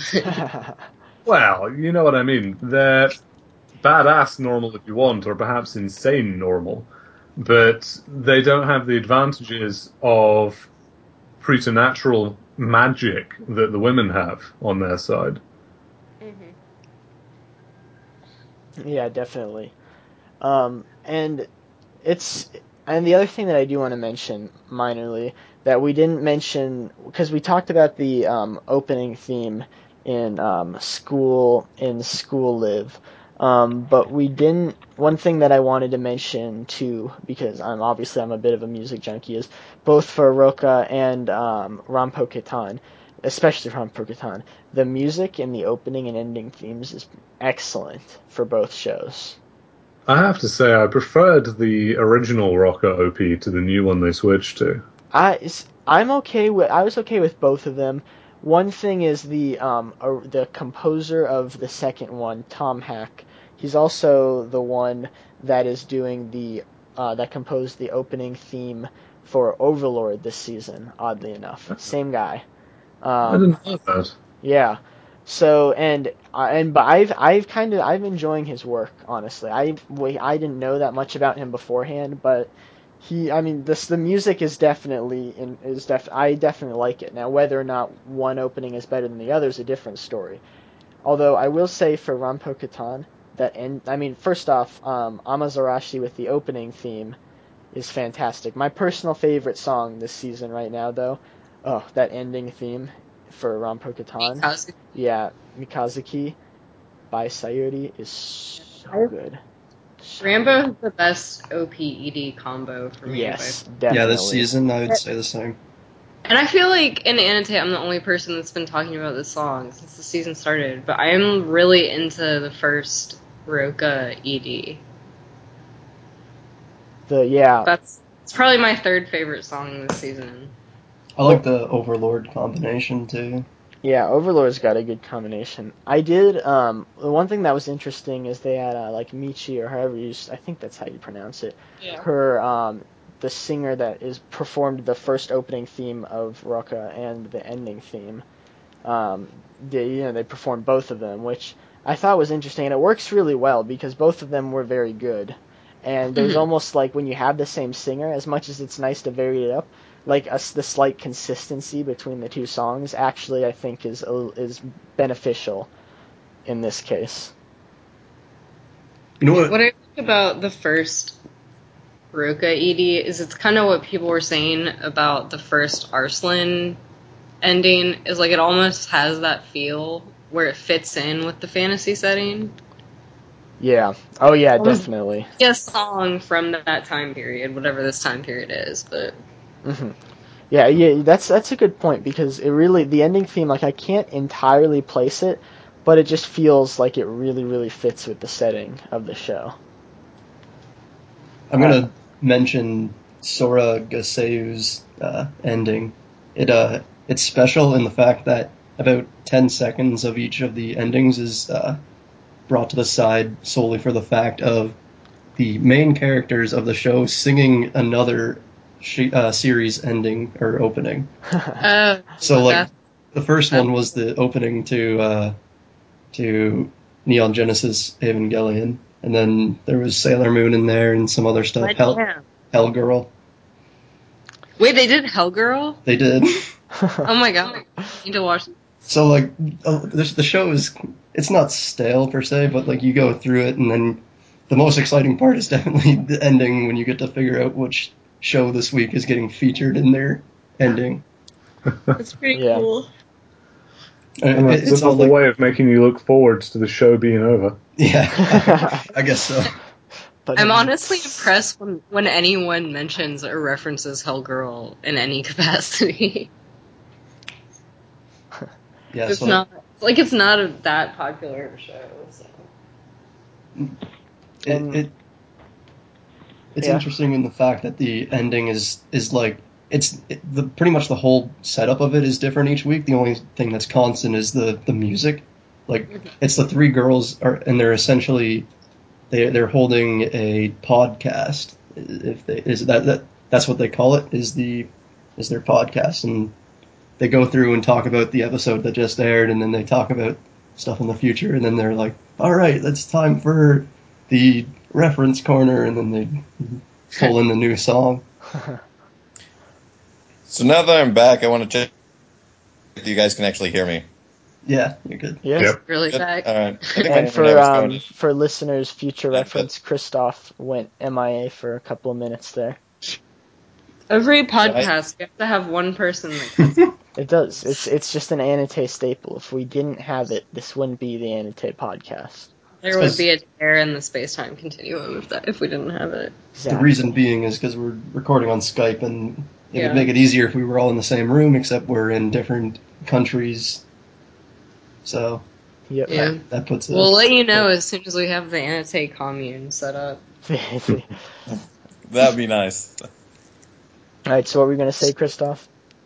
Well, you know what I mean. They're badass normal if you want, or perhaps insane normal, but they don't have the advantages of preternatural magic that the women have on their side. Yeah, definitely. Um, and it's and the other thing that I do want to mention minorly that we didn't mention because we talked about the um, opening theme in um, school in School Live, um, but we didn't. One thing that I wanted to mention too, because I'm obviously I'm a bit of a music junkie, is both for Roka and um, Rampo Ketan, especially Rampo Ketan, the music in the opening and ending themes is excellent for both shows. I have to say, I preferred the original Rocker O P to the new one they switched to. I s- I'm okay with I was okay with both of them. One thing is the um uh, the composer of the second one, Tom Hack. He's also the one that is doing the uh, that composed the opening theme for Overlord this season. Oddly enough, same guy. I Um, didn't know that. yeah. So and uh, and but I've I've kind of I've enjoying his work honestly. I wait, I didn't know that much about him beforehand, but he I mean this the music is definitely in is def I definitely like it. Now whether or not one opening is better than the other is a different story. Although I will say for Rampo Katan that end I mean first off um, Amazarashi with the opening theme is fantastic. My personal favorite song this season right now though, oh that ending theme for Rampo Katan. Mikazuki. Yeah, Mikazuki by Sayuri is so good. So Rambo is the best O P E D combo for me. yes, by- definitely. Yeah, this season I would say the same. And I feel like in Annotate, I'm the only person that's been talking about this song since the season started, but I am really into the first Roka E D. The yeah, That's it's probably my third favorite song this season. I like the Overlord combination too. yeah, Overlord's got a good combination. I did um the one thing that was interesting is they had uh, like Michi or however you I think that's how you pronounce it. Yeah. Her um the singer that is performed the first opening theme of Roka and the ending theme. Um, they you know they performed both of them, which I thought was interesting, and it works really well because both of them were very good. And there's Mhm. almost like when you have the same singer, as much as it's nice to vary it up, like a, the slight consistency between the two songs actually I think is is beneficial in this case. You know what? What I like about the first Roka E D is it's kind of what people were saying about the first Arslan ending, is like it almost has that feel where it fits in with the fantasy setting. Yeah. Oh yeah, Almost definitely. a song from that time period, whatever this time period is, but hmm Yeah, yeah, that's that's a good point because it really the ending theme like I can't entirely place it, but it just feels like it really really fits with the setting of the show. I'm gonna mention Sora Gaseu's uh, ending. It uh, it's special in the fact that about ten seconds of each of the endings is uh, brought to the side solely for the fact of the main characters of the show singing another sh- uh, series ending or opening. uh, So like that, the first one was the opening to uh, to Neon Genesis Evangelion, and then there was Sailor Moon in there and some other stuff. Hell, damn. Hell Girl. Wait, they did Hellgirl? They did. Oh my god, I need to watch. So like uh, the the show is it's not stale per se, but like you go through it and then the most exciting part is definitely the ending when you get to figure out which show this week is getting featured in their ending. That's pretty Yeah. cool. And It- it's it's all another like, way of making you look forward to the show being over. yeah, I, I guess so. But I'm um, honestly impressed when, when anyone mentions or references Hellgirl in any capacity. Yeah, It's so not like it's not a, that popular of a show. So. it, And- it it's Yeah. interesting in the fact that the ending is is like it's it, the pretty much the whole setup of it is different each week. The only thing that's constant is the the music. Like it's the three girls are and they're essentially they they're holding a podcast. If they is that that that's what they call it is the is their podcast, and they go through and talk about the episode that just aired, and then they talk about stuff in the future, and then they're like, all right, it's time for the reference corner, and then they pull in the new song. So now that I'm back, I want to check if you guys can actually hear me. Yeah, you're good. yeah. Yep. Really Good? back. All right. I think my And internet for was um, going. for listeners' future Yeah, reference, Christoph went M I A for a couple of minutes there. Every podcast, you have to have one person that cuts. It does. It's it's just an Anite staple. If we didn't have it, this wouldn't be the Anite podcast. There would be a tear in the space-time continuum if that if we didn't have it. Exactly. The reason being is because we're recording on Skype, and it Yeah. would make it easier if we were all in the same room, except we're in different countries. So Yep. Yeah. that, that puts a, We'll let you know as soon as we have the Annotate commune set up. That'd be nice. All right. So what were we gonna say, Christoph?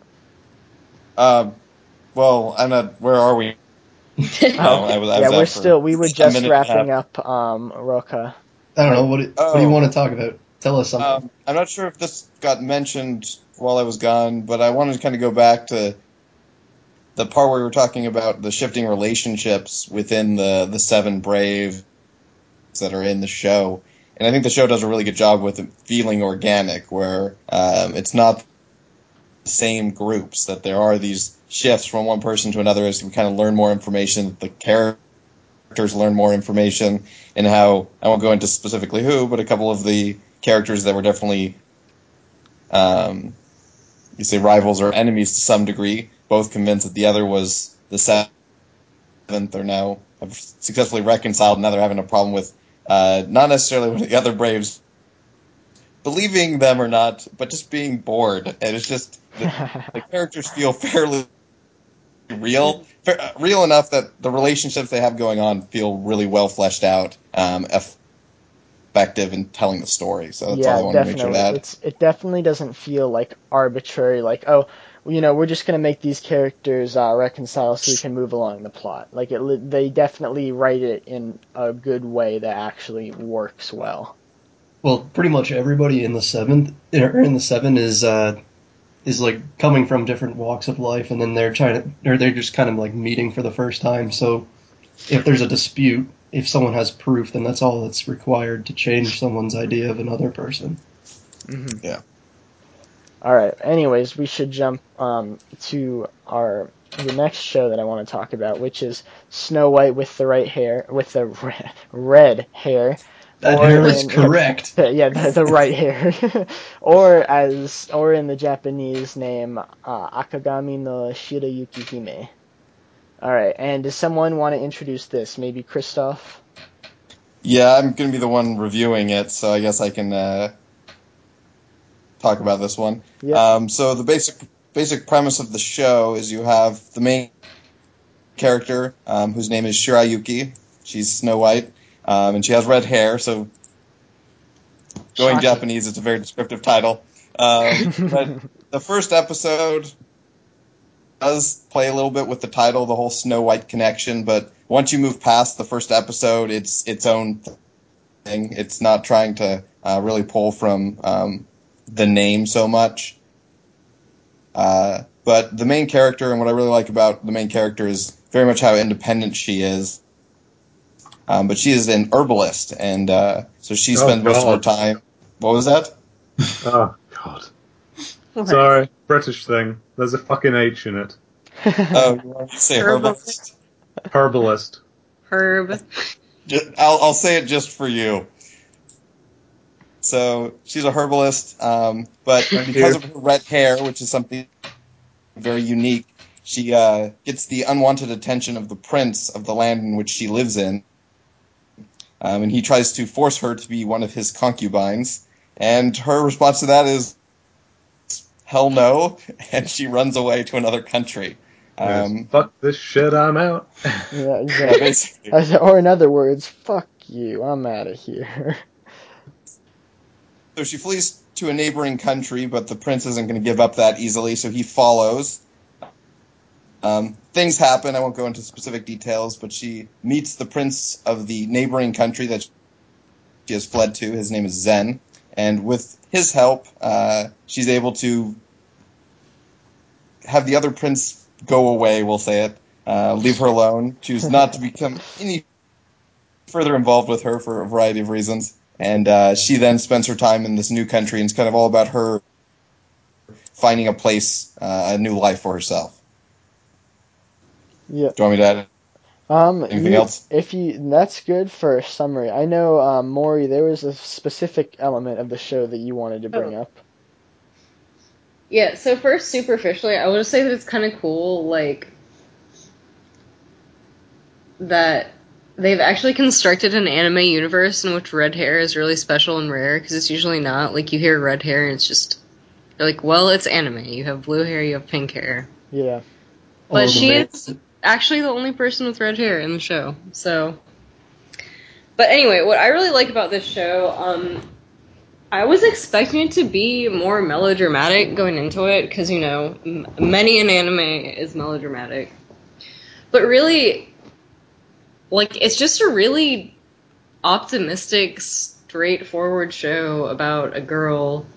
Um, well, I'm not. Where are we? Oh, I was- I yeah, was we're out for still. We were a just minute and a wrapping half. up um, Roka. I don't know what do, what do you Oh. want to talk about? Tell us something. Um, I'm not sure if this got mentioned while I was gone, but I wanted to kind of go back to the part where we were talking about the shifting relationships within the the seven Brave that are in the show. And I think the show does a really good job with it feeling organic, where um, it's not the same groups, that there are these shifts from one person to another as we kind of learn more information, that the characters learn more information, and how, I won't go into specifically who, but a couple of the characters that were definitely, um, you say rivals or enemies to some degree, both convinced that the other was the seventh, or now have successfully reconciled, now they're having a problem with Uh, not necessarily with the other Braves believing them or not, but just being bored. And it's just, the, the characters feel fairly real, fa- real enough that the relationships they have going on feel really well fleshed out, um, effective in telling the story. So that's all I Yeah, wanted to make sure definitely. to add. It's it definitely doesn't feel like arbitrary. Like, oh, you know, we're just gonna make these characters uh, reconcile so we can move along the plot. Like, it, li- they definitely write it in a good way that actually works well. Well, pretty much everybody in the seventh or in the seven is uh, is like coming from different walks of life, and then they're trying to, or they're just kind of like meeting for the first time. So if there's a dispute, if someone has proof, then that's all that's required to change someone's idea of another person. Mm-hmm. Yeah. All right. Anyways, we should jump um, to our the next show that I want to talk about, which is Snow White with the right hair, with the re- red hair. That or hair is in- correct. Yeah, the, the right hair, or as or in the Japanese name, uh, Akagami no Shirayuki Hime. All right, and does someone want to introduce this? Maybe Christoph. Yeah, I'm going to be the one reviewing it, so I guess I can uh, talk about this one. Yeah. Um, so the basic basic premise of the show is you have the main character, um, whose name is Shirayuki. She's Snow White, um, and she has red hair, so going Shocking. Japanese, it's a very descriptive title. Um, but the first episode does play a little bit with the title, the whole Snow White connection, but once you move past the first episode, it's its own thing. It's not trying to uh, really pull from um, the name so much. Uh, but the main character, and what I really like about the main character, is very much how independent she is. Um, but she is an herbalist, and uh, so she Oh, spends most of her God. time. What was that? Oh, God. Sorry, British thing. There's a fucking H in it. Oh, you want to say herbalist? Herbalist. Herb. Just, I'll, I'll say it just for you. So she's a herbalist, um, but Thank because you. of her red hair, which is something very unique, she uh, gets the unwanted attention of the prince of the land in which she lives in. Um, and he tries to force her to be one of his concubines. And her response to that is, hell no, and she runs away to another country. Um, Yes, fuck this shit, I'm out. Yeah, exactly. basically. As- Or in other words, fuck you, I'm out of here. So she flees to a neighboring country, but the prince isn't going to give up that easily, so he follows. Um, things happen, I won't go into specific details, but she meets the prince of the neighboring country that she has fled to. His name is Zen. And with his help, uh, she's able to have the other prince go away, we'll say it, uh, leave her alone, choose not to become any further involved with her for a variety of reasons. And uh, she then spends her time in this new country, and it's kind of all about her finding a place, uh, a new life for herself. Yeah. Do you want me to add Um, anything you, else? If you, that's good for a summary. I know, um, Maury, there was a specific element of the show that you wanted to bring Oh. up. Yeah, so first, superficially, I would say that it's kind of cool, like, that they've actually constructed an anime universe in which red hair is really special and rare, because it's usually not. Like, you hear red hair, and it's just, you're like, well, it's anime. You have blue hair, you have pink hair. Yeah. Although But the she main- is actually the only person with red hair in the show, so... But anyway, what I really like about this show, um... I was expecting it to be more melodramatic going into it, because, you know, m- many an anime is melodramatic. But really, like, it's just a really optimistic, straightforward show about a girl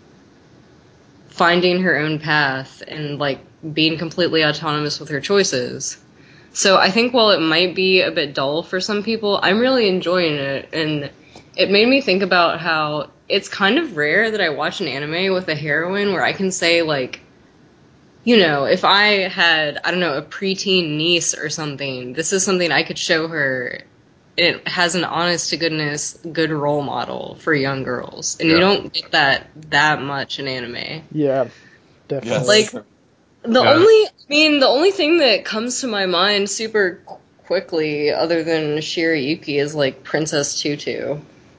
finding her own path and, like, being completely autonomous with her choices. So I think while it might be a bit dull for some people, I'm really enjoying it, and it made me think about how it's kind of rare that I watch an anime with a heroine where I can say, like, you know, if I had, I don't know, a preteen niece or something, this is something I could show her. It has an honest to goodness good role model for young girls. And you Yeah. don't get that that much in anime. Yeah, definitely. Like, the Yeah. only, I mean, the only thing that comes to my mind super quickly, other than Shirayuki, is like Princess Tutu.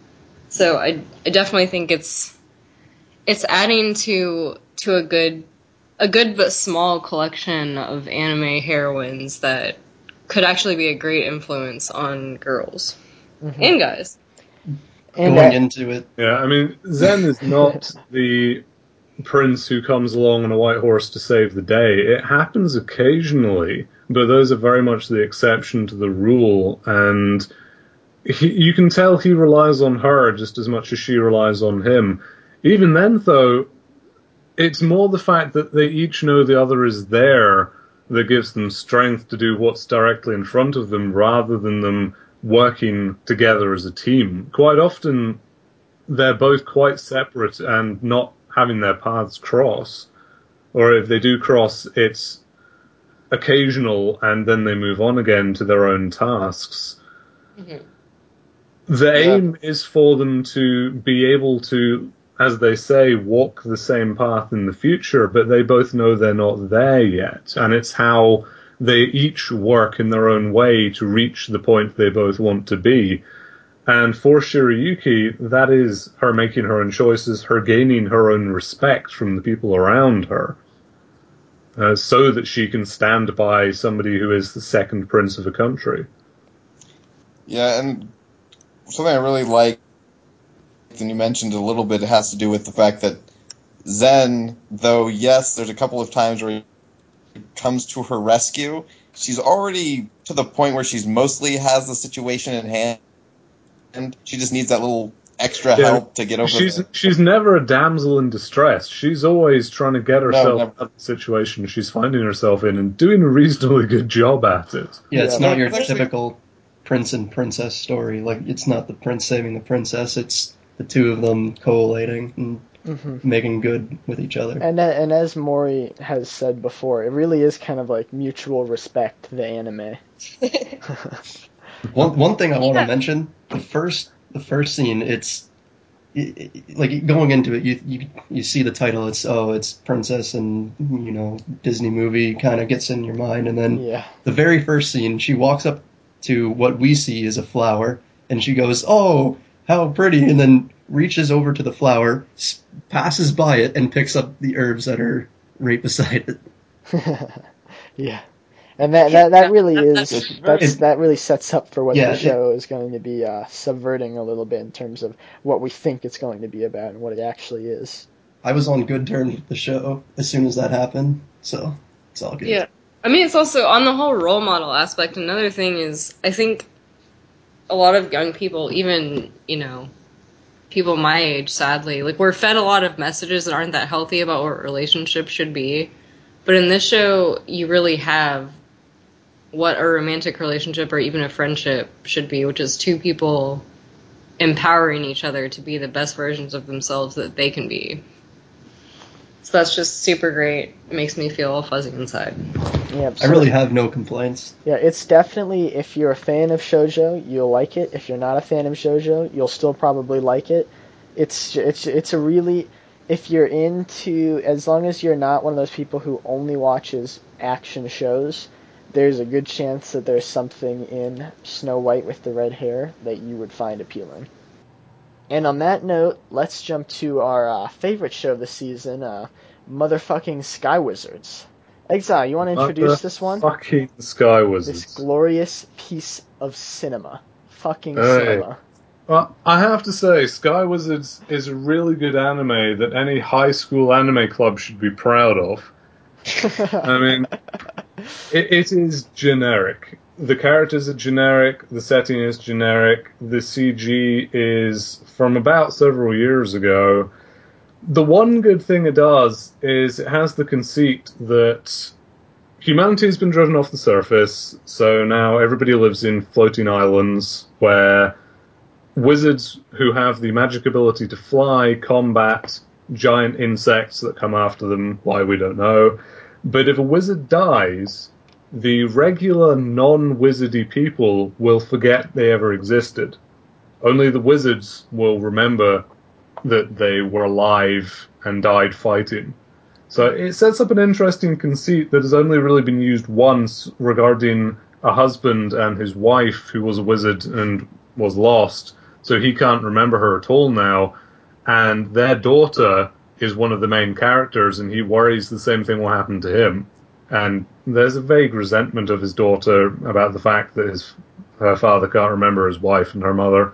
So I, I definitely think it's, it's adding to to a good, a good but small collection of anime heroines that could actually be a great influence on girls Mhm. and guys. And going I- into it, Yeah, I mean, Zen is not the prince who comes along on a white horse to save the day. It happens occasionally, but those are very much the exception to the rule, and he, you can tell he relies on her just as much as she relies on him. Even then, though, it's more the fact that they each know the other is there that gives them strength to do what's directly in front of them, rather than them working together as a team. Quite often, they're both quite separate and not having their paths cross. Or if they do cross, it's occasional and then they move on again to their own tasks. Mm-hmm. The Yeah. aim is for them to be able to, as they say, walk the same path in the future, but they both know they're not there yet. And it's how they each work in their own way to reach the point they both want to be. And for Shirayuki, that is her making her own choices, her gaining her own respect from the people around her, uh, so that she can stand by somebody who is the second prince of a country. Yeah, and something I really like, and you mentioned a little bit, it has to do with the fact that Zen, though, yes, there's a couple of times where he comes to her rescue, she's already to the point where she's mostly has the situation in hand. She just needs that little extra Yeah, help to get over She's the... she's never a damsel in distress. She's always trying to get herself never. out of the situation she's finding herself in and doing a reasonably good job at it. yeah, it's Yeah. not your It's actually- typical prince and princess story. Like, it's not the prince saving the princess. It's the two of them collating and Mhm. making good with each other. And a- and as Maury has said before, it really is kind of like mutual respect, the anime. One one thing I want Yeah. to mention: the first the first scene, it's it, it, like going into it, you, you you see the title. It's oh, it's princess and you know Disney movie kind of gets in your mind, and then Yeah. the very first scene, she walks up to what we see is a flower, and she goes, "Oh, how pretty!" and then reaches over to the flower, s- passes by it, and picks up the herbs that are right beside it. Yeah. And that, that, that really is It- that's it- that really sets up for what Yeah, the it- show is going to be uh, subverting a little bit in terms of what we think it's going to be about and what it actually is. I was on good terms with the show as soon as that happened, so it's all good. Yeah. I mean, it's also on the whole role model aspect. Another thing is, I think a lot of young people, even, you know, people my age, sadly, like, we're fed a lot of messages that aren't that healthy about what relationships should be. But in this show, you really have what a romantic relationship or even a friendship should be, which is two people empowering each other to be the best versions of themselves that they can be. So that's just super great. It makes me feel all fuzzy inside. Yeah, I really have no complaints. Yeah, it's definitely, if you're a fan of shoujo, you'll like it. If you're not a fan of shoujo, you'll still probably like it. It's it's it's a really, if you're into, as long as you're not one of those people who only watches action shows, there's a good chance that there's something in Snow White with the red hair that you would find appealing. And on that note, let's jump to our uh, favorite show of the season, uh, motherfucking Sky Wizards. Exile, you want to introduce this one? Fucking Sky This Wizards. glorious piece of cinema. Fucking Hey. cinema. Well, I have to say, Sky Wizards is a really good anime that any high school anime club should be proud of. I mean, it, it is generic. The characters are generic, the setting is generic, the C G is from about several years ago. The one good thing it does is it has the conceit that humanity has been driven off the surface, so now everybody lives in floating islands where wizards who have the magic ability to fly combat giant insects that come after them. Why, we don't know. But if a wizard dies, the regular non-wizardy people will forget they ever existed. Only the wizards will remember that they were alive and died fighting. So it sets up an interesting conceit that has only really been used once regarding a husband and his wife who was a wizard and was lost. So he can't remember her at all now. And their daughter is one of the main characters, and he worries the same thing will happen to him. And there's a vague resentment of his daughter about the fact that his her father can't remember his wife and her mother.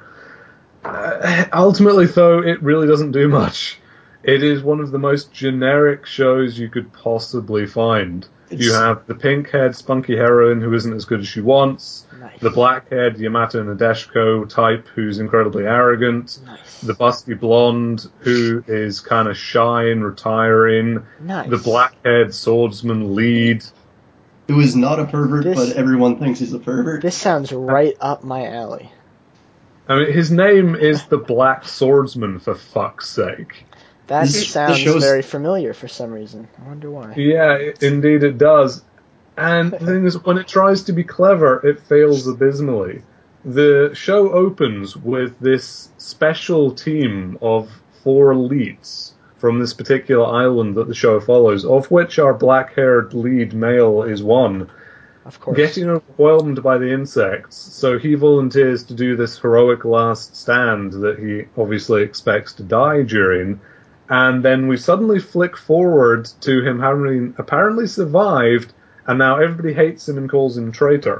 Uh, ultimately, though, it really doesn't do much. It is one of the most generic shows you could possibly find. It's, You have the pink-haired, spunky heroine who isn't as good as she wants, Nice. the black-haired Yamato Nadeshiko type who's incredibly arrogant, Nice. the busty blonde who is kind of shy and retiring, Nice. the black-haired swordsman lead. who is not a pervert, This- but everyone thinks he's a pervert. This sounds right up my alley. I mean, his name is the Black Swordsman, for fuck's sake. That This- this sounds shows- very familiar for some reason. I wonder why. Yeah, it, indeed it does. And the thing is, when it tries to be clever, it fails abysmally. The show opens with this special team of four elites from this particular island that the show follows, of which our black-haired lead male is one, Of course. getting overwhelmed by the insects. So he volunteers to do this heroic last stand that he obviously expects to die during. And then we suddenly flick forward to him having apparently survived, and now everybody hates him and calls him traitor.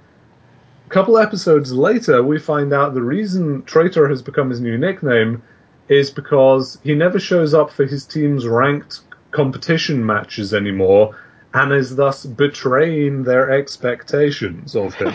A couple episodes later, we find out the reason Traitor has become his new nickname is because he never shows up for his team's ranked competition matches anymore, and is thus betraying their expectations of him.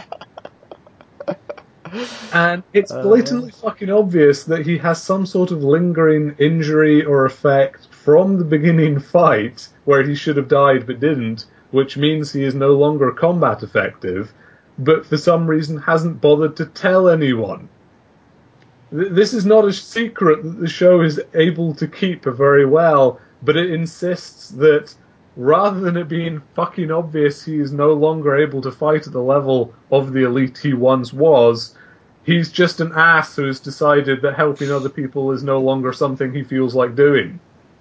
And it's blatantly uh, fucking obvious that he has some sort of lingering injury or effect from the beginning fight, where he should have died but didn't, which means he is no longer combat effective, but for some reason hasn't bothered to tell anyone. Th- this is not a secret that the show is able to keep very well, but it insists that rather than it being fucking obvious he is no longer able to fight at the level of the elite he once was, he's just an ass who's decided that helping other people is no longer something he feels like doing.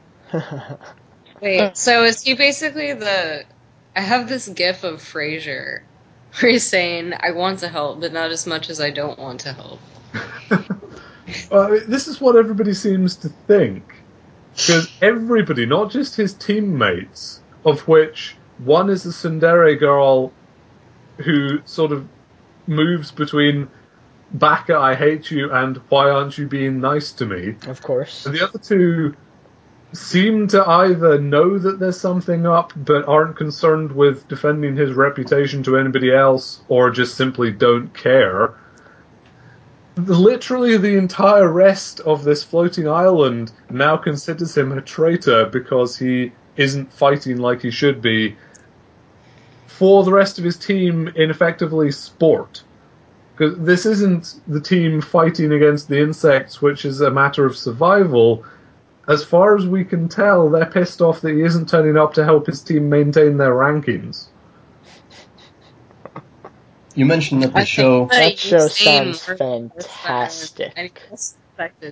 Wait, so is he basically the... I have this gif of Frasier where he's saying, I want to help, but not as much as I don't want to help. Uh, this is what everybody seems to think. Because everybody, not just his teammates, of which one is a tsundere girl who sort of moves between Baka, I hate you, and why aren't you being nice to me? Of course. And the other two seem to either know that there's something up but aren't concerned with defending his reputation to anybody else, or just simply don't care. Literally the entire rest of this floating island now considers him a traitor because he isn't fighting like he should be for the rest of his team in effectively sport. Because this isn't the team fighting against the insects, which is a matter of survival. As far as we can tell, they're pissed off that he isn't turning up to help his team maintain their rankings. You mentioned that the I show... think That you show saying sounds more fantastic. than anyone else expected.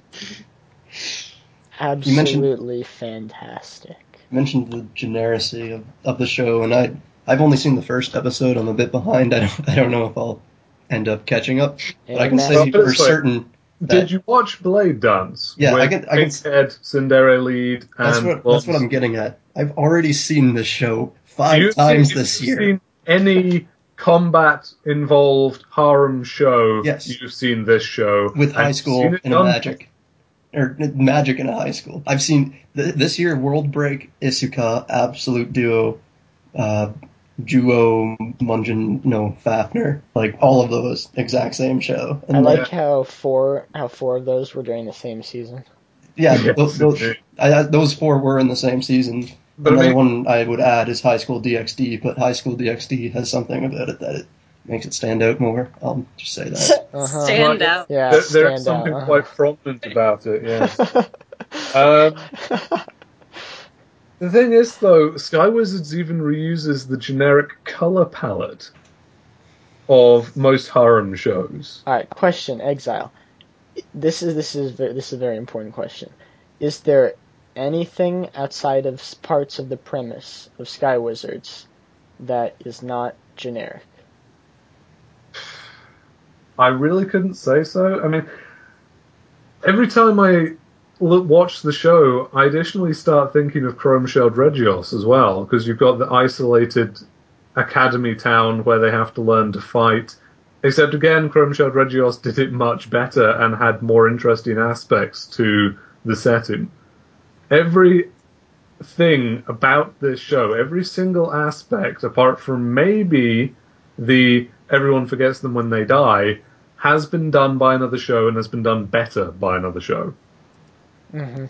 Absolutely fantastic. You mentioned the genericity of, of the show, and I, I've only seen the first episode. I'm a bit behind. I don't, I don't know if I'll end up catching up. But I can Amen. say Well, put it for this way. certain... that- Did you watch Blade Dance? Yeah, with I can- I can- Pighead, Tsundere lead, That's and what that's what I'm getting at. I've already seen this show five You've times seen, this you've year. Seen any combat-involved harem show? Yes. You've seen this show With and high you've school seen it and a done- magic. Or magic in a high school. I've seen th- this year World Break, Isuka, Absolute Duo, uh, Juo, Munjin, no, Fafner. Like all of those exact same show. And I like like, how four how four of those were during the same season. yeah, Yes, those, those, indeed. I, I- those four were in the same season. But I Another mean- one I would add is High School D X D, but High School D X D has something about it that it makes it stand out more. I'll just say that. Uh-huh. Stand Well, out. Yeah, There, stand there's something out. quite prominent about it, yes. Um, The thing is, though, Sky Wizards even reuses the generic color palette of most harem shows. All right, question, Exile. This is this is ve- this is a very important question. Is there anything outside of s- parts of the premise of Sky Wizards that is not generic? I really couldn't say so. I mean, every time I look, watch the show, I additionally start thinking of Chrome Shelled Regios as well, because you've got the isolated academy town where they have to learn to fight. Except again, Chrome Shelled Regios did it much better and had more interesting aspects to the setting. Every thing about this show, every single aspect, apart from maybe the everyone forgets them when they die, has been done by another show and has been done better by another show. Mm-hmm.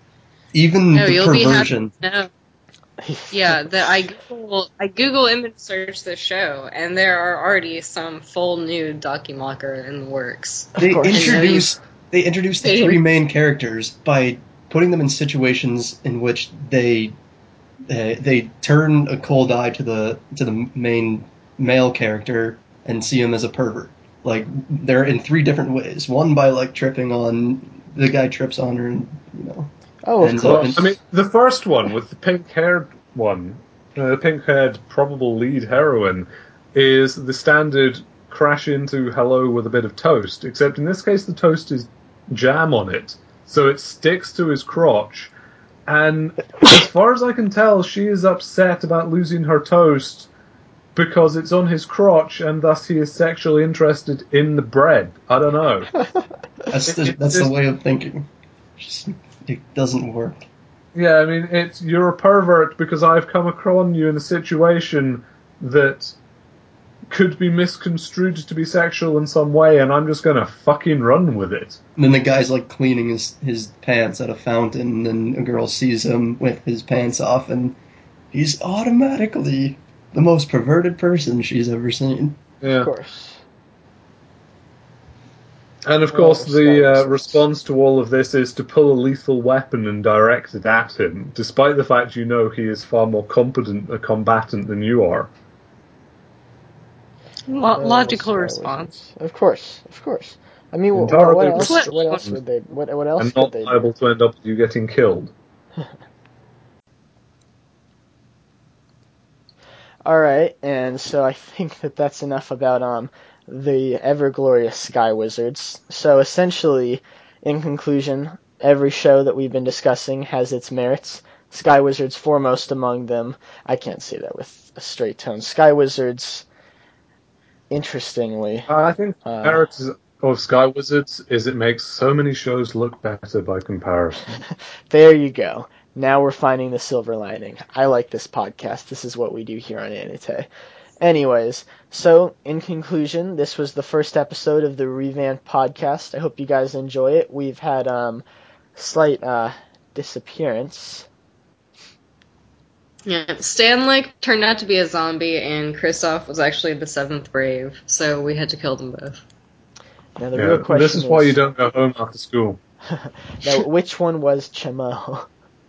Even No, the you'll be perversion. happy. No. Yeah, the, I Google I Google image search the show, and there are already some full nude documocker in the works. They course. introduce they introduce the They- three main characters by putting them in situations in which they uh, they turn a cold eye to the to the main male character and see him as a pervert. Like they're in three different ways. One by like tripping on the guy trips on her, and you know. Oh, of And, uh, Well, course. I mean, the first one with the pink-haired one, uh, the pink-haired probable lead heroine, is the standard crash into hello with a bit of toast. Except in this case, the toast is jam on it, so it sticks to his crotch. And as far as I can tell, she is upset about losing her toast because it's on his crotch, and thus he is sexually interested in the bread. I don't know. That's the, It- that's it's- the way of thinking. Just, it doesn't work. Yeah, I mean, it's you're a pervert because I've come across you in a situation that could be misconstrued to be sexual in some way, and I'm just gonna fucking run with it. And then the guy's like cleaning his, his pants at a fountain, and then a girl sees him with his pants off, and he's automatically the most perverted person she's ever seen. Yeah. Of course. And of Oh, course, Sky the uh, Wizards. response to all of this is to pull a lethal weapon and direct it at him, despite the fact you know he is far more competent a combatant than you are. Lo- Uh, logical Sky response. Wizards. Of course, of course. I mean, wh- wh- Entirely what else? respectful. What else would they? What what else and could not they do? liable to end up with you getting killed. All right, and so I think that that's enough about um the ever glorious Sky Wizards. So essentially, in conclusion, every show that we've been discussing has its merits. Sky Wizards foremost among them. I can't say that with a straight tone. Sky Wizards, interestingly, Uh, I think the uh, merits of Sky Wizards is it makes so many shows look better by comparison. there you go. Now we're finding the silver lining. I like this podcast. This is what we do here on Anite. Anyways, so in conclusion, this was the first episode of the Revamped podcast. I hope you guys enjoy it. We've had um slight uh disappearance. Yeah, Stanley turned out to be a zombie, and Kristoff was actually the seventh brave, so we had to kill them both. Now the Yeah, real question this is why you don't go home after school. now which one was Chamo?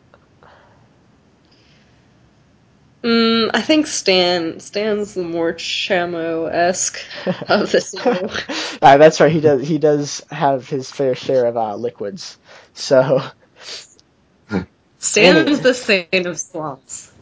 Mm, I think Stan Stan's the more Chamo-esque of the two. uh, that's right. He does. He does have his fair share of uh, liquids. So Stan's Any- the saint of slumps.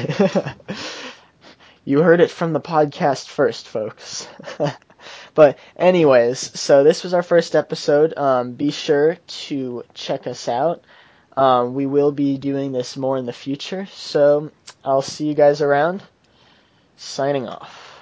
you heard it from the podcast first, folks. But anyways, so this was our first episode. Um, be sure to check us out. Um, we will be doing this more in the future. So I'll see you guys around. Signing off.